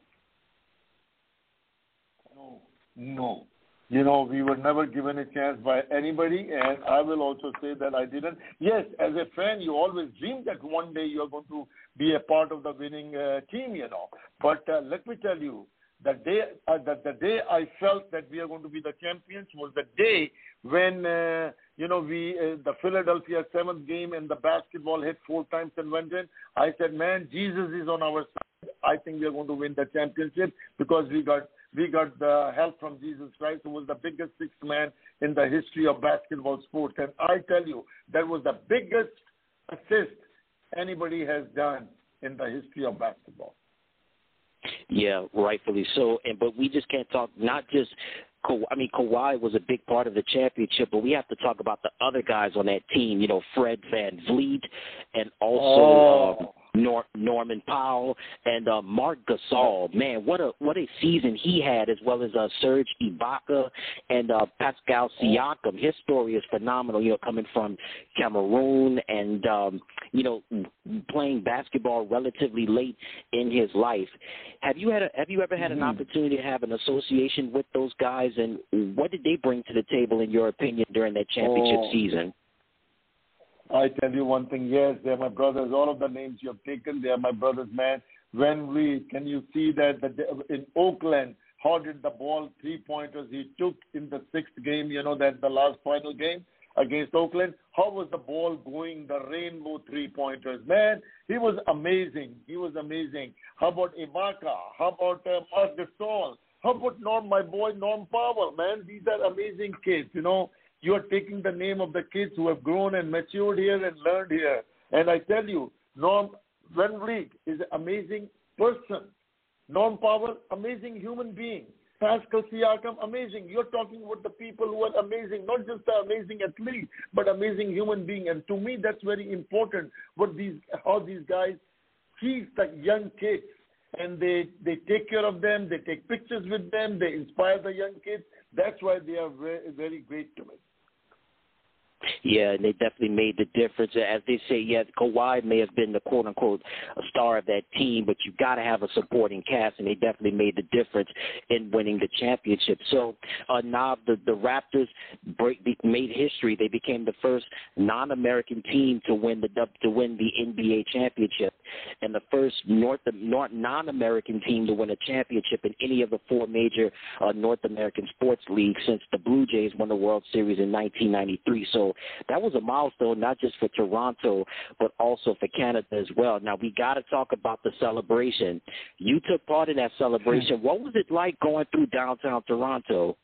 No. We were never given a chance by anybody, and I will also say that I didn't. Yes, as a fan, you always dream that one day you are going to be a part of the winning team, But let me tell you, the day I felt that we are going to be the champions was the day when, the Philadelphia 7th game and the basketball hit 4 times and went in. I said, man, Jesus is on our side. I think we are going to win the championship because we got the help from Jesus Christ, who was the biggest sixth man in the history of basketball sports. And I tell you, that was the biggest assist anybody has done in the history of basketball. Yeah, rightfully so. But we just can't talk not just Kawhi was a big part of the championship, but we have to talk about the other guys on that team, Fred VanVleet and also Norman Powell, and Marc Gasol. Man, what a season he had, as well as Serge Ibaka and Pascal Siakam. His story is phenomenal. Coming from Cameroon and playing basketball relatively late in his life. Have you ever had an opportunity to have an association with those guys, and what did they bring to the table, in your opinion, during that championship season? I tell you one thing, yes, they're my brothers. All of the names you have taken, they are my brothers, man. Can you see that in Oakland, how did the ball, 3-pointers he took in the 6th game, that the last final game against Oakland? How was the ball going, the rainbow 3-pointers? Man, he was amazing. How about Ibaka? How about Marc Gasol? How about my boy Norm Powell, man? These are amazing kids, You are taking the name of the kids who have grown and matured here and learned here. And I tell you, Norm Van Vliet is an amazing person. Norm Powell, amazing human being. Pascal Siakam, amazing. You're talking about the people who are amazing, not just the amazing athlete, but amazing human being. And to me, that's very important, how these guys treat the young kids. And they take care of them, they take pictures with them, they inspire the young kids. That's why they are very, very great to me. Yeah, and they definitely made the difference. As they say, Kawhi may have been the quote-unquote star of that team, but you got to have a supporting cast, and they definitely made the difference in winning the championship. So, now the Raptors made history. They became the first non-American team to win the NBA championship, and the first non-American team to win a championship in any of the 4 major North American sports leagues since the Blue Jays won the World Series in 1993. So that was a milestone, not just for Toronto, but also for Canada as well. Now, we got to talk about the celebration. You took part in that celebration. What was it like going through downtown Toronto?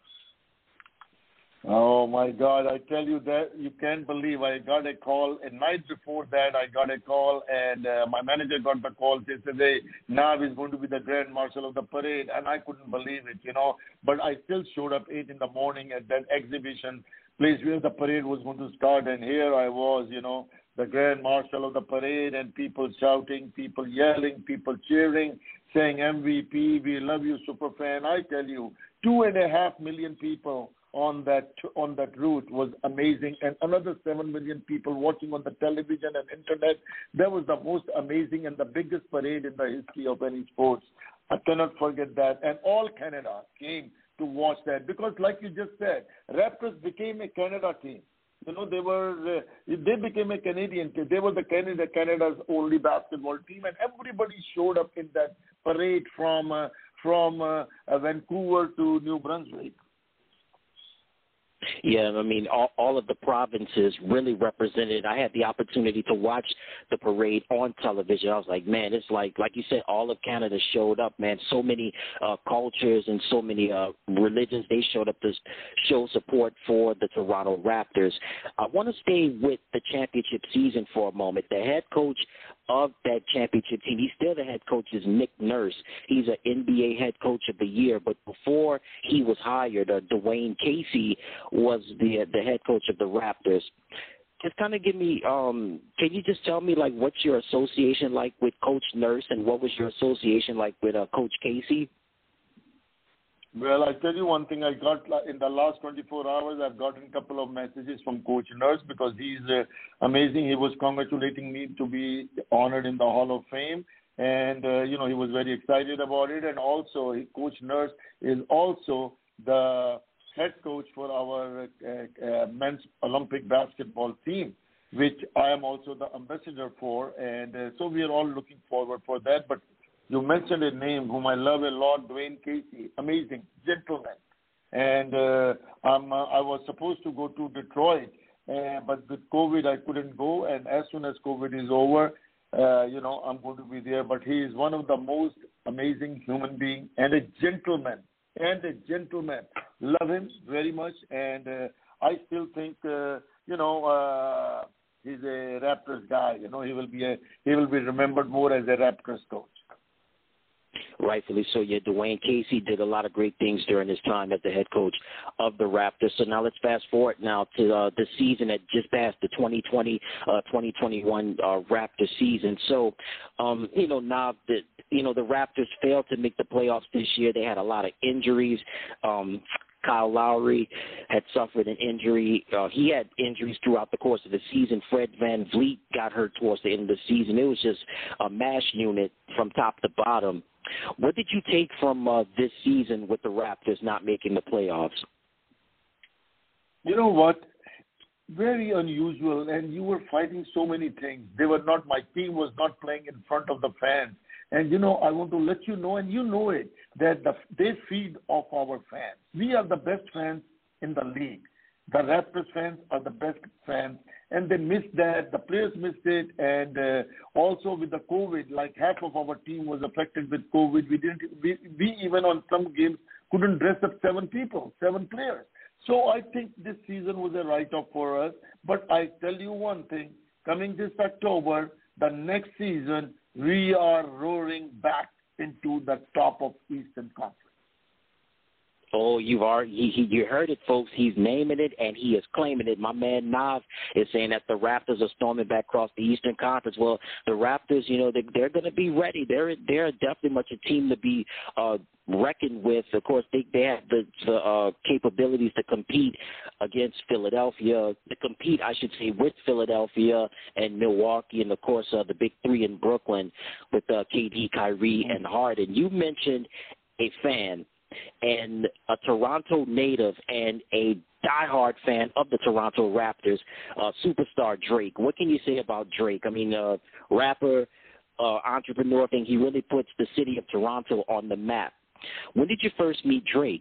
Oh, my God. I tell you that you can't believe. I got a call. A night before that, I got a call, and my manager got the call yesterday. Nav is going to be the Grand Marshal of the parade, and I couldn't believe it, But I still showed up 8 in the morning at that exhibition place where the parade was going to start, and here I was, the Grand Marshal of the parade, and people shouting, people yelling, people cheering, saying MVP, we love you, Superfan. I tell you, 2.5 million people on that route was amazing, and another 7 million people watching on the television and internet. That was the most amazing and the biggest parade in the history of any sports. I cannot forget that, and all Canada came to watch that, because like you just said, Raptors became a Canada team. They became a Canadian team. They were Canada's only basketball team, and everybody showed up in that parade from Vancouver to New Brunswick. Yeah, I mean, all of the provinces really represented. I had the opportunity to watch the parade on television. I was like, man, it's like you said, all of Canada showed up, man. So many cultures and so many religions, they showed up to show support for the Toronto Raptors. I want to stay with the championship season for a moment. The head coach of that championship team, he's still the head coach, is Nick Nurse. He's an NBA head coach of the year, but before he was hired, Dwayne Casey was the head coach of the Raptors. Just kind of give me, can you just tell me, like, what's your association like with Coach Nurse, and what was your association like with Coach Casey? Well, I tell you one thing. I got in the last 24 hours, I've gotten a couple of messages from Coach Nurse, because he's amazing. He was congratulating me to be honored in the Hall of Fame, and he was very excited about it. And also, Coach Nurse is also the head coach for our men's Olympic basketball team, which I am also the ambassador for, and so we are all looking forward for that. But you mentioned a name whom I love a lot, Dwayne Casey, amazing gentleman. And I was supposed to go to Detroit, but with COVID I couldn't go. And as soon as COVID is over, I'm going to be there. But he is one of the most amazing human beings and a gentleman. Love him very much, and I still think he's a Raptors guy. He will be remembered more as a Raptors coach. Rightfully so. Yeah, Dwayne Casey did a lot of great things during his time as the head coach of the Raptors. So now let's fast forward now to the season that just passed, the 2020-2021 Raptors season. So, now the Raptors failed to make the playoffs this year. They had a lot of injuries. Kyle Lowry had suffered an injury. He had injuries throughout the course of the season. Fred VanVleet got hurt towards the end of the season. It was just a mash unit from top to bottom. What did you take from this season with the Raptors not making the playoffs? You know what? Very unusual, and you were fighting so many things. My team was not playing in front of the fans. And, I want to let you know, and you know it, that they feed off our fans. We are the best fans in the league. The Raptors fans are the best fans, and they missed that. The players missed it, and also with the COVID, like half of our team was affected with COVID. We even on some games couldn't dress up 7 players. So I think this season was a write-off for us. But I tell you one thing, coming this October, the next season, we are roaring back into the top of Eastern Conference. Oh, you heard it, folks. He's naming it, and he is claiming it. My man Nav is saying that the Raptors are storming back across the Eastern Conference. Well, the Raptors, they're going to be ready. They're definitely much a team to be reckoned with. Of course, they have the capabilities to compete against Philadelphia, with Philadelphia and Milwaukee, and, of course, the big three in Brooklyn with KD, Kyrie, and Harden. You mentioned a fan and a Toronto native and a diehard fan of the Toronto Raptors, superstar Drake. What can you say about Drake? I mean, rapper, entrepreneur thing. He really puts the city of Toronto on the map. When did you first meet Drake?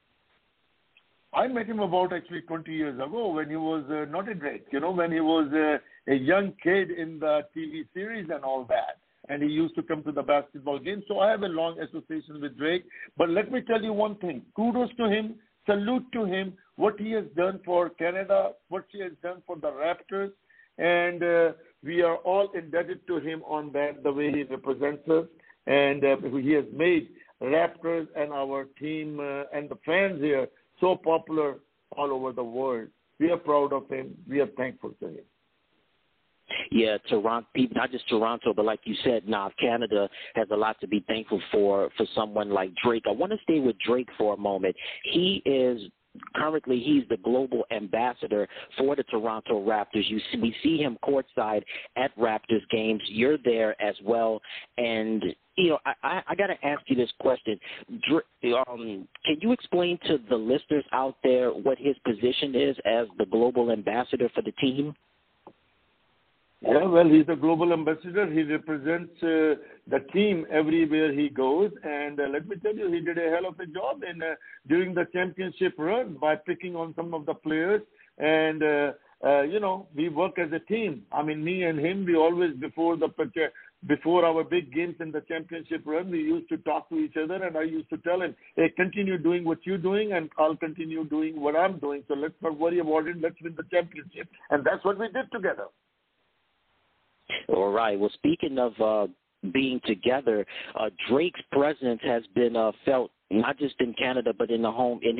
I met him about 20 years ago when he was not a Drake, when he was a young kid in the TV series and all that. And he used to come to the basketball games. So I have a long association with Drake. But let me tell you one thing. Kudos to him. Salute to him. What he has done for Canada, what he has done for the Raptors. And we are all indebted to him on that, the way he represents us. And he has made Raptors and our team and the fans here so popular all over the world. We are proud of him. We are thankful to him. Yeah, Toronto, not just Toronto, but like you said, Canada has a lot to be thankful for someone like Drake. I want to stay with Drake for a moment. He's the global ambassador for the Toronto Raptors. We see him courtside at Raptors games. You're there as well. And, I got to ask you this question. Can you explain to the listeners out there what his position is as the global ambassador for the team? Yeah, well, he's a global ambassador. He represents the team everywhere he goes. And let me tell you, he did a hell of a job during the championship run by picking on some of the players. And, we work as a team. I mean, me and him, we always, before our big games in the championship run, we used to talk to each other. And I used to tell him, hey, continue doing what you're doing, and I'll continue doing what I'm doing. So let's not worry about it. Let's win the championship. And that's what we did together. All right. Well, speaking of being together, Drake's presence has been felt not just in Canada, but in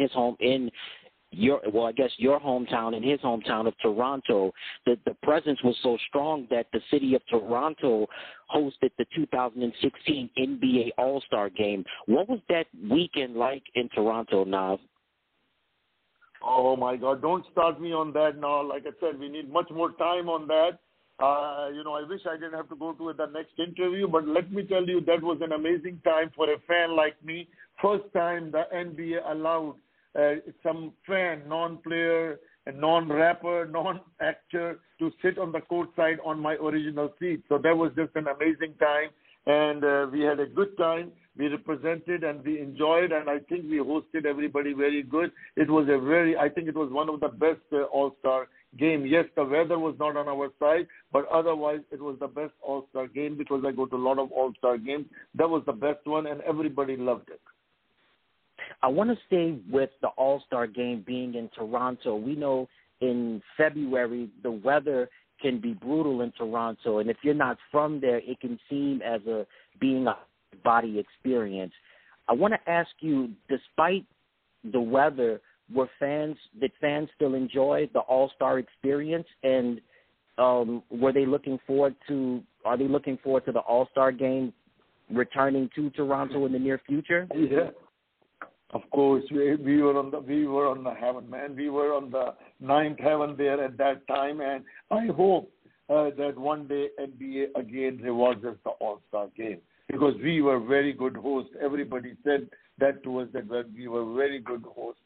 your hometown, in his hometown of Toronto. The presence was so strong that the city of Toronto hosted the 2016 NBA All-Star Game. What was that weekend like in Toronto, Nav? Oh, my God. Don't start me on that now. Like I said, we need much more time on that. I wish I didn't have to go to the next interview, but let me tell you, that was an amazing time for a fan like me. First time the NBA allowed some fan, non-player, non-rapper, non-actor to sit on the court side on my original seat. So that was just an amazing time, and we had a good time. We represented and we enjoyed, and I think we hosted everybody very good. I think it was one of the best All-Star game. Yes, the weather was not on our side, but otherwise it was the best All-Star game because I go to a lot of All-Star games. That was the best one, and everybody loved it. I want to stay with the All-Star game being in Toronto. We know in February the weather can be brutal in Toronto, and if you're not from there, it can seem as being a body experience. I want to ask you, despite the weather, did fans still enjoy the All-Star experience, and are they looking forward to the All-Star game returning to Toronto in the near future? Yeah. Of course, we were on the heaven, man. We were on the ninth heaven there at that time, and I hope that one day NBA again rewards us the All-Star game, because we were very good hosts. Everybody said that to us, that we were very good hosts.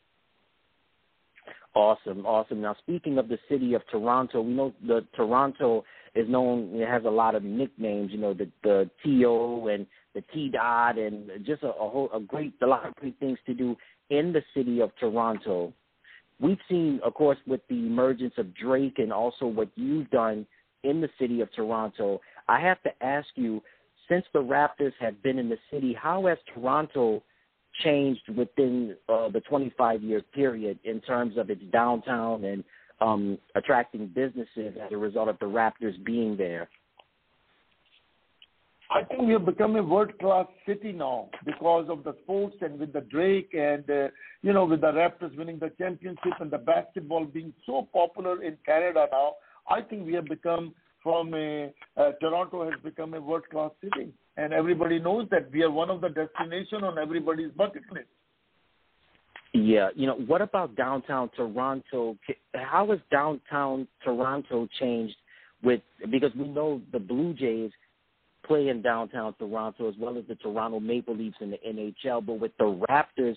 Awesome. Now, speaking of the city of Toronto, we know that Toronto is known, it has a lot of nicknames, the T.O. and the T-Dot, and just a lot of great things to do in the city of Toronto. We've seen, of course, with the emergence of Drake and also what you've done in the city of Toronto, I have to ask you, since the Raptors have been in the city, how has Toronto changed within the 25-year period in terms of its downtown and attracting businesses as a result of the Raptors being there? I think we have become a world-class city now because of the sports, and with the Drake and, with the Raptors winning the championship and the basketball being so popular in Canada now. I think we have become Toronto has become a world-class city. And everybody knows that we are one of the destinations on everybody's bucket list. Yeah. What about downtown Toronto? How has downtown Toronto changed because we know the Blue Jays play in downtown Toronto as well as the Toronto Maple Leafs in the NHL, but with the Raptors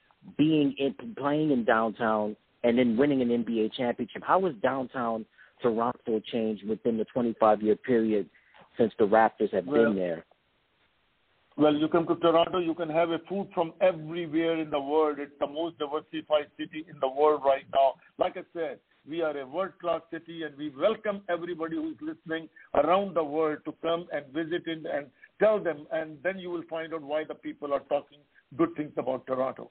playing in downtown and then winning an NBA championship, how has downtown Toronto changed within the 25-year period since the Raptors have been there? Well, you come to Toronto, you can have a food from everywhere in the world. It's the most diversified city in the world right now. Like I said, we are a world-class city, and we welcome everybody who's listening around the world to come and visit it and tell them, and then you will find out why the people are talking good things about Toronto.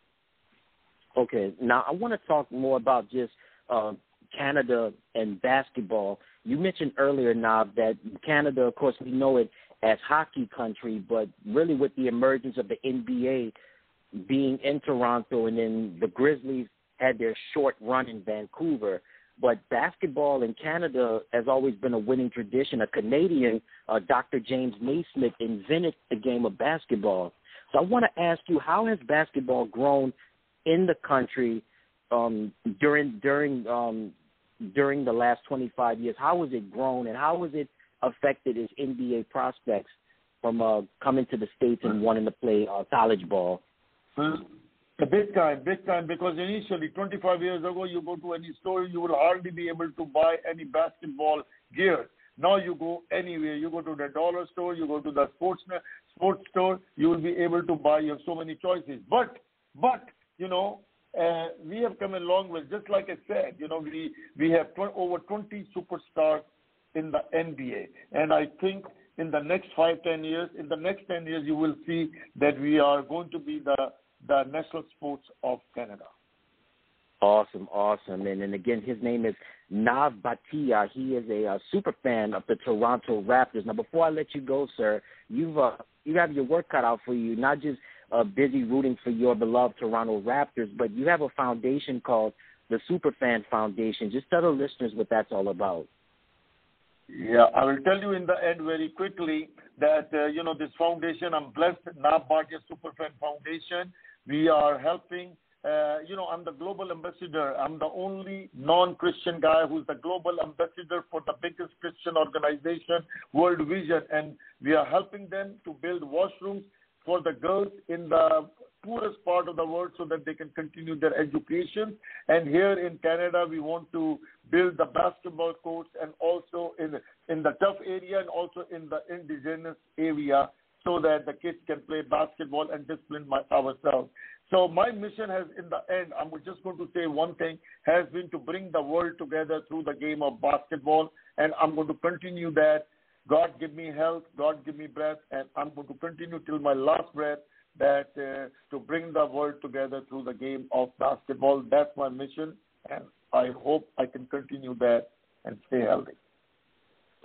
Okay. Now, I want to talk more about just Canada and basketball. You mentioned earlier, Nav, that Canada, of course, we know it as hockey country, but really with the emergence of the NBA being in Toronto, and then the Grizzlies had their short run in Vancouver. But basketball in Canada has always been a winning tradition. A Canadian, Dr. James Naismith, invented the game of basketball. So I want to ask you, how has basketball grown in the country during the last 25 years? How has it grown, and how has it affected its NBA prospects from coming to the States and wanting to play college ball? Big time, because initially, 25 years ago, you go to any store, you will hardly be able to buy any basketball gear. Now you go anywhere. You go to the dollar store, you go to the sports store, you will be able to buy. You have so many choices. But we have come a long way. Just like I said, we have over 20 superstars in the NBA. And I think in the next 10 years, you will see that we are going to be the national sports of Canada. Awesome. And again, his name is Nav Bhatia. He is a super fan of the Toronto Raptors. Now, before I let you go, sir, you have your work cut out for you, not just busy rooting for your beloved Toronto Raptors, but you have a foundation called the Superfan Foundation. Just tell the listeners what that's all about. Yeah, I will tell you in the end very quickly that, this foundation, I'm blessed, Nav Bhatia Superfan Foundation. We are helping, I'm the global ambassador. I'm the only non-Christian guy who's the global ambassador for the biggest Christian organization, World Vision. And we are helping them to build washrooms for the girls in the poorest part of the world so that they can continue their education. And here in Canada, we want to build the basketball courts and also in the tough area and also in the indigenous area so that the kids can play basketball and discipline ourselves. So my mission has, in the end, I'm just going to say one thing, has been to bring the world together through the game of basketball, and I'm going to continue that. God give me health, God give me breath, and I'm going to continue till my last breath that to bring the world together through the game of basketball. That's my mission, and I hope I can continue that and stay healthy.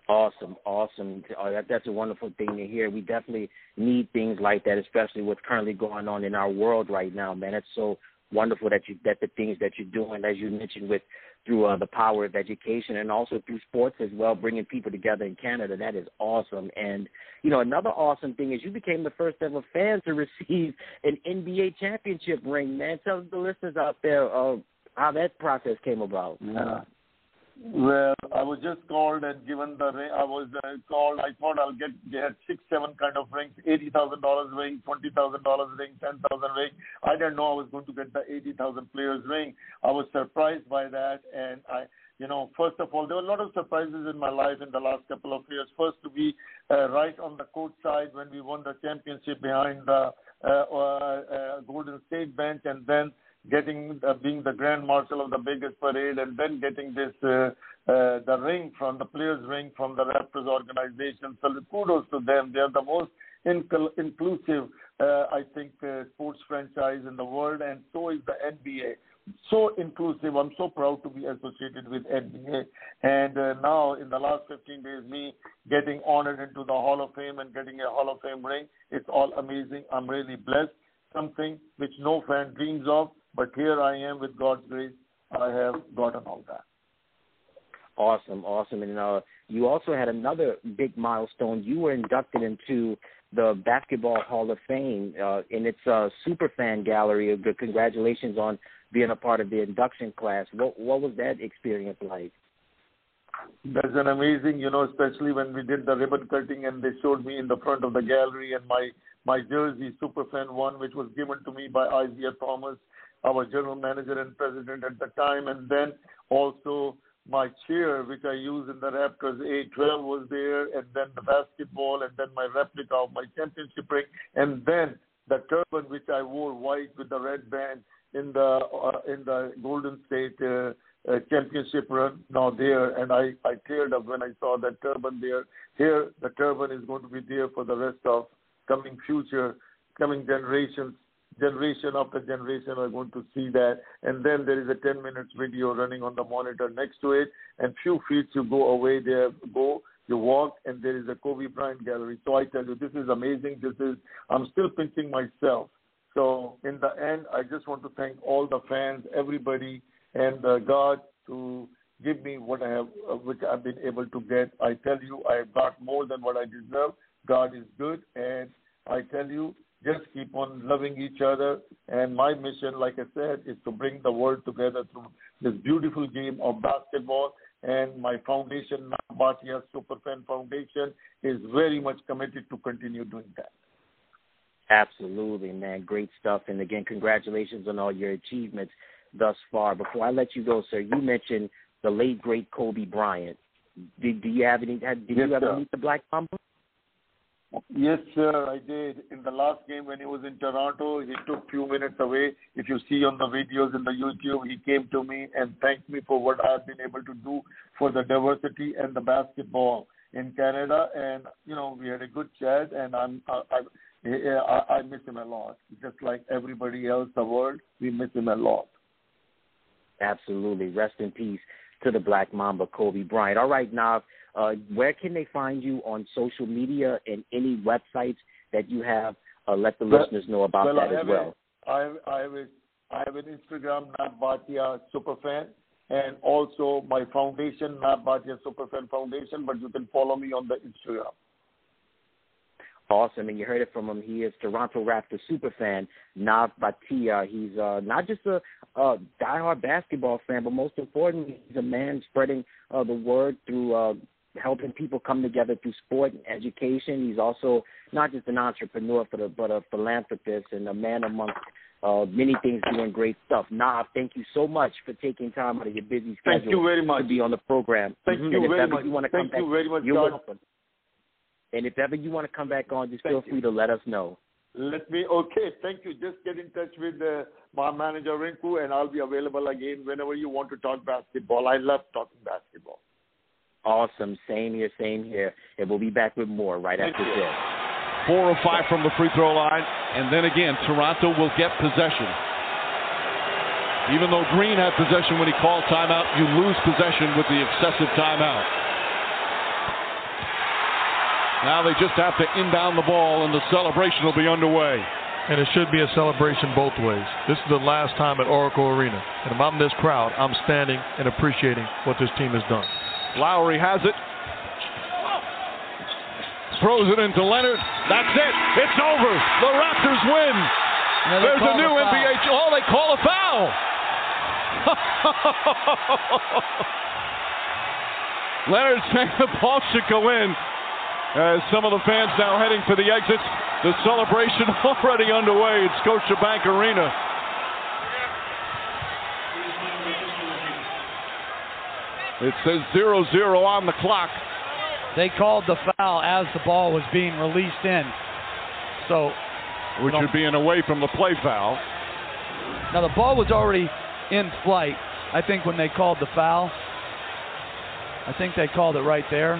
Awesome. That's a wonderful thing to hear. We definitely need things like that, especially what's currently going on in our world right now, man. It's so wonderful that the things that you're doing, as you mentioned, through the power of education and also through sports as well, bringing people together in Canada. That is awesome. And, another awesome thing is you became the first ever fan to receive an NBA championship ring, man. Tell the listeners out there how that process came about. Yeah. Well, I was just called and given the ring. I was called. I thought I'll get 6-7 kind of rings, $80,000 ring, $20,000 ring, $10,000 ring. I didn't know I was going to get the 80,000 players ring. I was surprised by that, and first of all, there were a lot of surprises in my life in the last couple of years. First, to be right on the court side when we won the championship behind the Golden State bench, and then being the grand marshal of the biggest parade, and then getting this the ring from the players' ring from the Raptors organization. So kudos to them. They are the most inclusive, I think, sports franchise in the world, and so is the NBA. So inclusive. I'm so proud to be associated with NBA. And now, in the last 15 days, me getting honored into the Hall of Fame and getting a Hall of Fame ring, it's all amazing. I'm really blessed. Something which no fan dreams of. But here I am with God's grace. I have gotten all that. Awesome. And you also had another big milestone. You were inducted into the Basketball Hall of Fame in its Superfan Gallery. Congratulations on being a part of the induction class. What was that experience like? That's an amazing, especially when we did the ribbon cutting and they showed me in the front of the gallery and my jersey, Superfan 1, which was given to me by Isaiah Thomas, our general manager and president at the time, and then also my chair, which I use in the Raptors A12 was there, and then the basketball, and then my replica of my championship ring, and then the turban which I wore white with the red band in the Golden State championship run now there, and I teared up when I saw that turban there. Here, the turban is going to be there for the rest of coming generations. Generation after generation are going to see that. And then there is a 10 minutes video running on the monitor next to it. And few feet you go away there, you walk, and there is a Kobe Bryant gallery. So I tell you, this is amazing. I'm still pinching myself. So in the end, I just want to thank all the fans, everybody, and God to give me what I have, which I've been able to get. I tell you, I have got more than what I deserve. God is good, and I tell you, just keep on loving each other. And my mission, like I said, is to bring the world together through this beautiful game of basketball. And my foundation, Naaf Bhatia Superfan Foundation, is very much committed to continue doing that. Absolutely, man. Great stuff. And again, congratulations on all your achievements thus far. Before I let you go, sir, you mentioned the late, great Kobe Bryant. Did you ever meet the Black Mamba? Yes, sir, I did. In the last game when he was in Toronto, he took few minutes away. If you see on the videos in the YouTube, he came to me and thanked me for what I've been able to do for the diversity and the basketball in Canada. And, we had a good chat, and I miss him a lot. Just like everybody else in the world, we miss him a lot. Absolutely. Rest in peace to the Black Mamba, Kobe Bryant. All right, Naaf. Where can they find you on social media and any websites that you have? Let the listeners know about that as well. I have an Instagram, Naaf Bhatia Superfan, and also my foundation, Naaf Bhatia Superfan Foundation, but you can follow me on the Instagram. Awesome, and you heard it from him. He is Toronto Raptors superfan, Naaf Bhatia. He's not just a diehard basketball fan, but most importantly, he's a man spreading the word through helping people come together through sport and education. He's also not just an entrepreneur, but a philanthropist and a man amongst many things doing great stuff. Naaf, thank you so much for taking time out of your busy schedule Thank you very much. to be on the program. Thank you very much. Thank you very much, you're welcome. And if ever you want to come back on, just feel free to let us know. Okay, thank you. Just get in touch with my manager, Rinku, and I'll be available again whenever you want to talk basketball. I love talking basketball. Awesome. Same here. And we'll be back with more right after this. 4 of 5 from the free throw line, and then again, Toronto will get possession. Even though Green had possession when he called timeout, you lose possession with the excessive timeout. Now they just have to inbound the ball, and the celebration will be underway. And it should be a celebration both ways. This is the last time at Oracle Arena. And if I'm this crowd, I'm standing and appreciating what this team has done. Lowry has it. Throws it into Leonard. That's it. It's over. The Raptors win. There's a new NBA. Oh, they call a foul. Leonard saying the ball should go in. As some of the fans now heading for the exits. The celebration already underway at Scotiabank Arena. It says 0-0 on the clock. They called the foul as the ball was being released in. So, which would be an away from the play foul. Now the ball was already in flight. I think when they called the foul, I think they called it right there.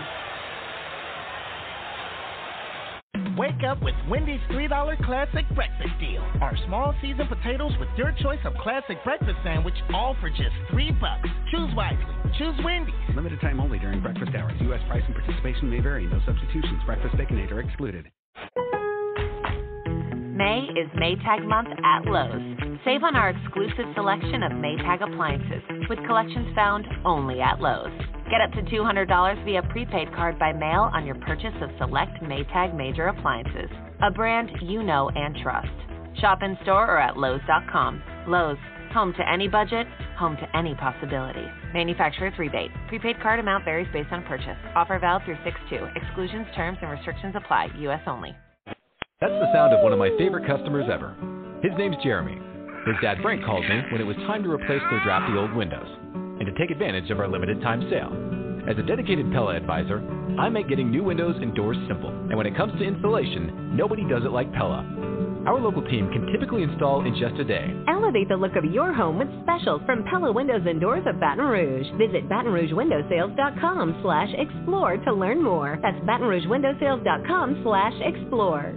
Wake up with Wendy's $3 Classic Breakfast Deal. Our small seasoned potatoes with your choice of classic breakfast sandwich, all for just $3. Choose wisely. Choose Wendy's. Limited time only during breakfast hours. U.S. price and participation may vary. No substitutions. Breakfast Baconator excluded. May is Maytag month at Lowe's. Save on our exclusive selection of Maytag appliances with collections found only at Lowe's. Get up to $200 via prepaid card by mail on your purchase of select Maytag major appliances, a brand you know and trust. Shop in store or at Lowe's.com. Lowe's, home to any budget, home to any possibility. Manufacturer's rebate. Prepaid card amount varies based on purchase. Offer valid through 6/2. Exclusions, terms, and restrictions apply. U.S. only. That's the sound of one of my favorite customers ever. His name's Jeremy. His dad Frank called me when it was time to replace their drafty old windows and to take advantage of our limited time sale. As a dedicated Pella advisor, I make getting new windows and doors simple. And when it comes to installation, nobody does it like Pella. Our local team can typically install in just a day. Elevate the look of your home with specials from Pella Windows and Doors of Baton Rouge. Visit BatonRougeWindowsales.com/explore to learn more. That's BatonRougeWindowsales.com/explore.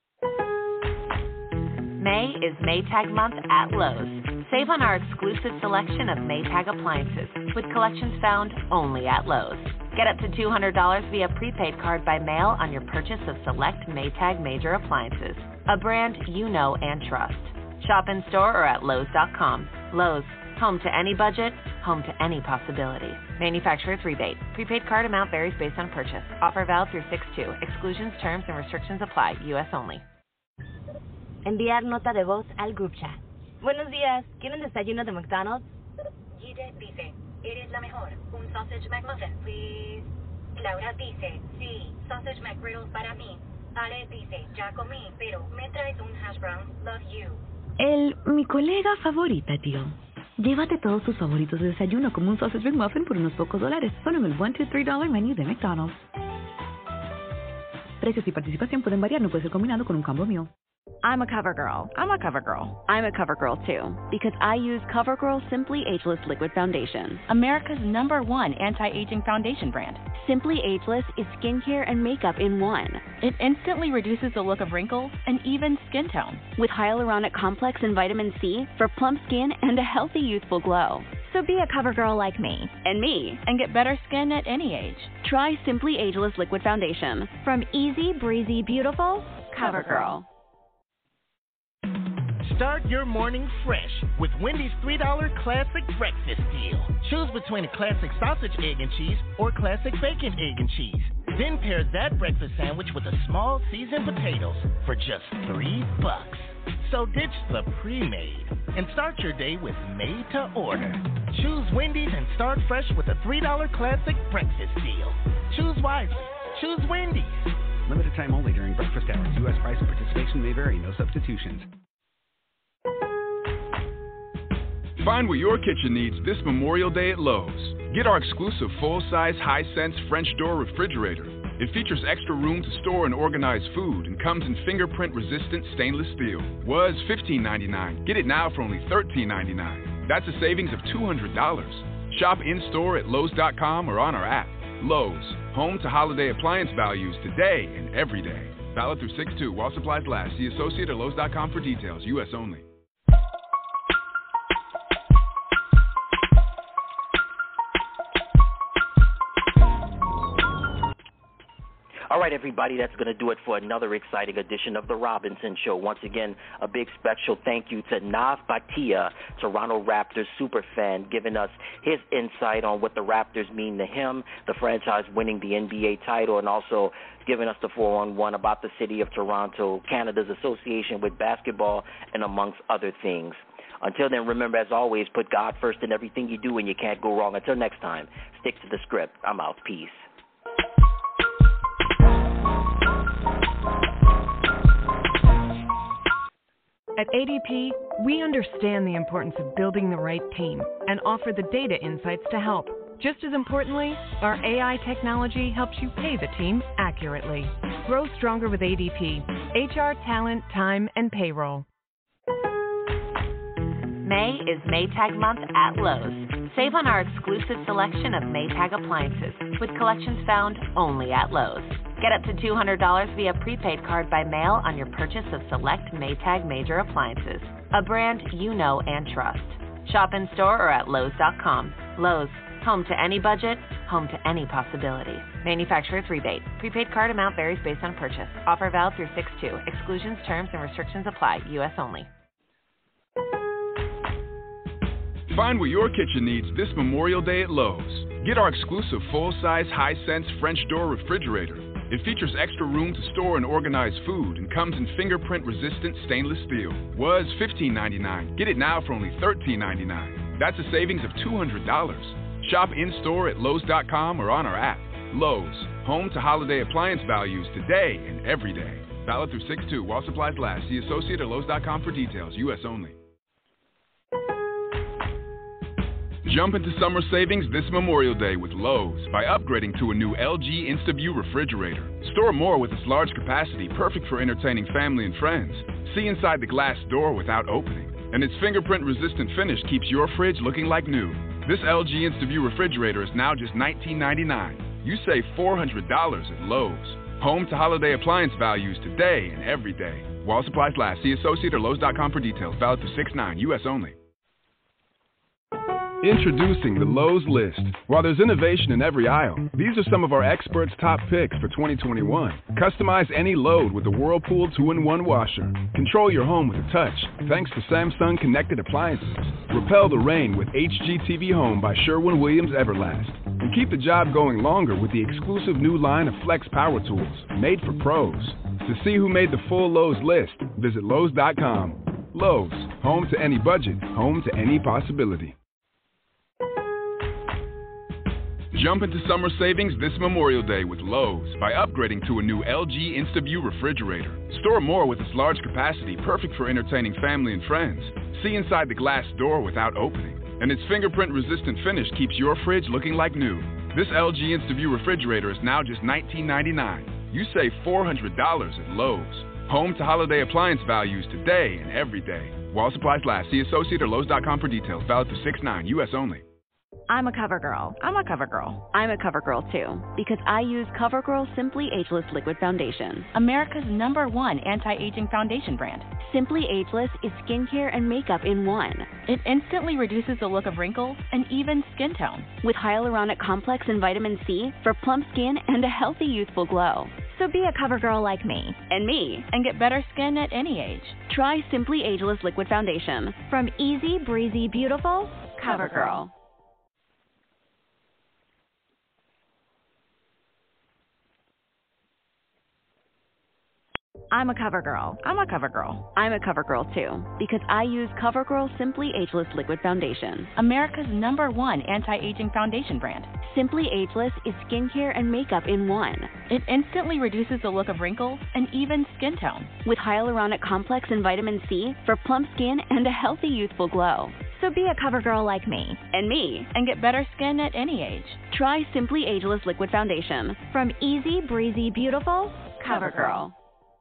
May is Maytag month at Lowe's. Save on our exclusive selection of Maytag appliances with collections found only at Lowe's. Get up to $200 via prepaid card by mail on your purchase of select Maytag major appliances, a brand you know and trust. Shop in store or at Lowe's.com. Lowe's, home to any budget, home to any possibility. Manufacturer's rebate. Prepaid card amount varies based on purchase. Offer valid through 6/2. Exclusions, terms, and restrictions apply. U.S. only. Enviar nota de voz al group chat. Buenos días, ¿quieren desayuno de McDonald's? Gide dice, eres la mejor. Un sausage McMuffin, please. Laura dice, sí, sausage McGriddles para mí. Ale dice, ya comí, pero me traes un hash brown. Love you. Mi colega favorita, tío. Llévate todos tus favoritos de desayuno como un sausage McMuffin por unos pocos dólares, solo en el $1, $2, $3 menú de McDonald's. Precios y participación pueden variar, no puede ser combinado con un combo meal. I'm a cover girl. I'm a cover girl. I'm a cover girl too, because I use CoverGirl Simply Ageless Liquid Foundation, America's #1 anti-aging foundation brand. Simply Ageless is skincare and makeup in one. It instantly reduces the look of wrinkles and even skin tone. With hyaluronic complex and vitamin C for plump skin and a healthy youthful glow. So be a cover girl like me. And me. And get better skin at any age. Try Simply Ageless Liquid Foundation. From easy, breezy, beautiful, CoverGirl. Start your morning fresh with Wendy's $3 Classic Breakfast Deal. Choose between a classic sausage, egg, and cheese or classic bacon, egg, and cheese. Then pair that breakfast sandwich with a small seasoned potatoes for just $3. So ditch the pre-made and start your day with made to order. Choose Wendy's and start fresh with a $3 Classic Breakfast Deal. Choose wisely. Choose Wendy's. Limited time only during breakfast hours. U.S. price and participation may vary. No substitutions. Find what your kitchen needs this Memorial Day at Lowe's. Get our exclusive full-size Hisense French door refrigerator. It features extra room to store and organize food and comes in fingerprint-resistant stainless steel. Was $15.99. Get it now for only $13.99. That's a savings of $200. Shop in-store at Lowe's.com or on our app. Lowe's, home to holiday appliance values today and every day. Valid through 6/2 while supplies last. See associate at Lowe's.com for details. U.S. only. All right, everybody, that's going to do it for another exciting edition of The Robinson Show. Once again, a big special thank you to Nav Bhatia, Toronto Raptors superfan, giving us his insight on what the Raptors mean to him, the franchise winning the NBA title, and also giving us the 4-on-1 about the city of Toronto, Canada's association with basketball, and amongst other things. Until then, remember, as always, put God first in everything you do, and you can't go wrong. Until next time, stick to the script. I'm out. Peace. At ADP, we understand the importance of building the right team and offer the data insights to help. Just as importantly, our AI technology helps you pay the team accurately. Grow stronger with ADP. HR, talent, time, and payroll. May is Maytag month at Lowe's. Save on our exclusive selection of Maytag appliances with collections found only at Lowe's. Get up to $200 via prepaid card by mail on your purchase of select Maytag major appliances, a brand you know and trust. Shop in store or at Lowe's.com. Lowe's, home to any budget, home to any possibility. Manufacturer's rebate. Prepaid card amount varies based on purchase. Offer valid through 6/2. Exclusions, terms, and restrictions apply. U.S. only. Find what your kitchen needs this Memorial Day at Lowe's. Get our exclusive full-size Hisense French door refrigerator. It features extra room to store and organize food and comes in fingerprint-resistant stainless steel. Was $15.99. Get it now for only $13.99. That's a savings of $200. Shop in-store at Lowe's.com or on our app. Lowe's, home to holiday appliance values today and every day. Valid through 6/2 while supplies last. See associate or Lowe's.com for details. U.S. only. Jump into summer savings this Memorial Day with Lowe's by upgrading to a new LG InstaView refrigerator. Store more with its large capacity, perfect for entertaining family and friends. See inside the glass door without opening. And its fingerprint-resistant finish keeps your fridge looking like new. This LG InstaView refrigerator is now just $19.99. You save $400 at Lowe's. Home to holiday appliance values today and every day. While supplies last. See associate or Lowe's.com for details. Valid through 6/9. U.S. only. Introducing the Lowe's List. While there's innovation in every aisle, these are some of our experts' top picks for 2021. Customize any load with the Whirlpool 2-in-1 washer. Control your home with a touch, thanks to Samsung Connected Appliances. Repel the rain with HGTV Home by Sherwin-Williams Everlast. And keep the job going longer with the exclusive new line of Flex Power Tools, made for pros. To see who made the full Lowe's list, visit Lowe's.com. Lowe's, home to any budget, home to any possibility. Jump into summer savings this Memorial Day with Lowe's by upgrading to a new LG InstaView refrigerator. Store more with its large capacity, perfect for entertaining family and friends. See inside the glass door without opening. And its fingerprint-resistant finish keeps your fridge looking like new. This LG InstaView refrigerator is now just $19.99. You save $400 at Lowe's. Home to holiday appliance values today and every day. While supplies last. See associate or Lowe's.com for details. Valid through 6/9. U.S. only. I'm a CoverGirl. I'm a CoverGirl. I'm a CoverGirl too, because I use CoverGirl Simply Ageless Liquid Foundation, America's #1 anti-aging foundation brand. Simply Ageless is skincare and makeup in one. It instantly reduces the look of wrinkles and even skin tone. With hyaluronic complex and vitamin C for plump skin and a healthy youthful glow. So be a CoverGirl like me. And me. And get better skin at any age. Try Simply Ageless Liquid Foundation. From easy, breezy, beautiful, CoverGirl. I'm a CoverGirl. I'm a CoverGirl. I'm a CoverGirl too, because I use CoverGirl Simply Ageless Liquid Foundation, America's #1 anti-aging foundation brand. Simply Ageless is skincare and makeup in one. It instantly reduces the look of wrinkles and even skin tone. With hyaluronic complex and vitamin C for plump skin and a healthy youthful glow. So be a CoverGirl like me. And me. And get better skin at any age. Try Simply Ageless Liquid Foundation. From easy, breezy, beautiful, CoverGirl.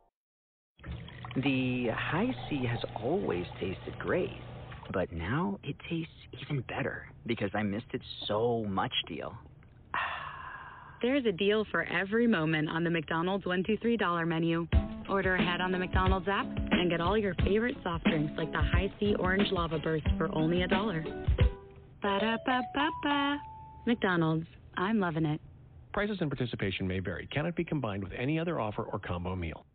The High C has always tasted great, but now it tastes even better because I missed it so much deal. There's a deal for every moment on the McDonald's $1, $2, $3 menu. Order ahead on the McDonald's app and get all your favorite soft drinks like the High C Orange Lava Burst for only $1. Ba-da-ba-ba-ba. McDonald's. I'm loving it. Prices and participation may vary. Cannot be combined with any other offer or combo meal.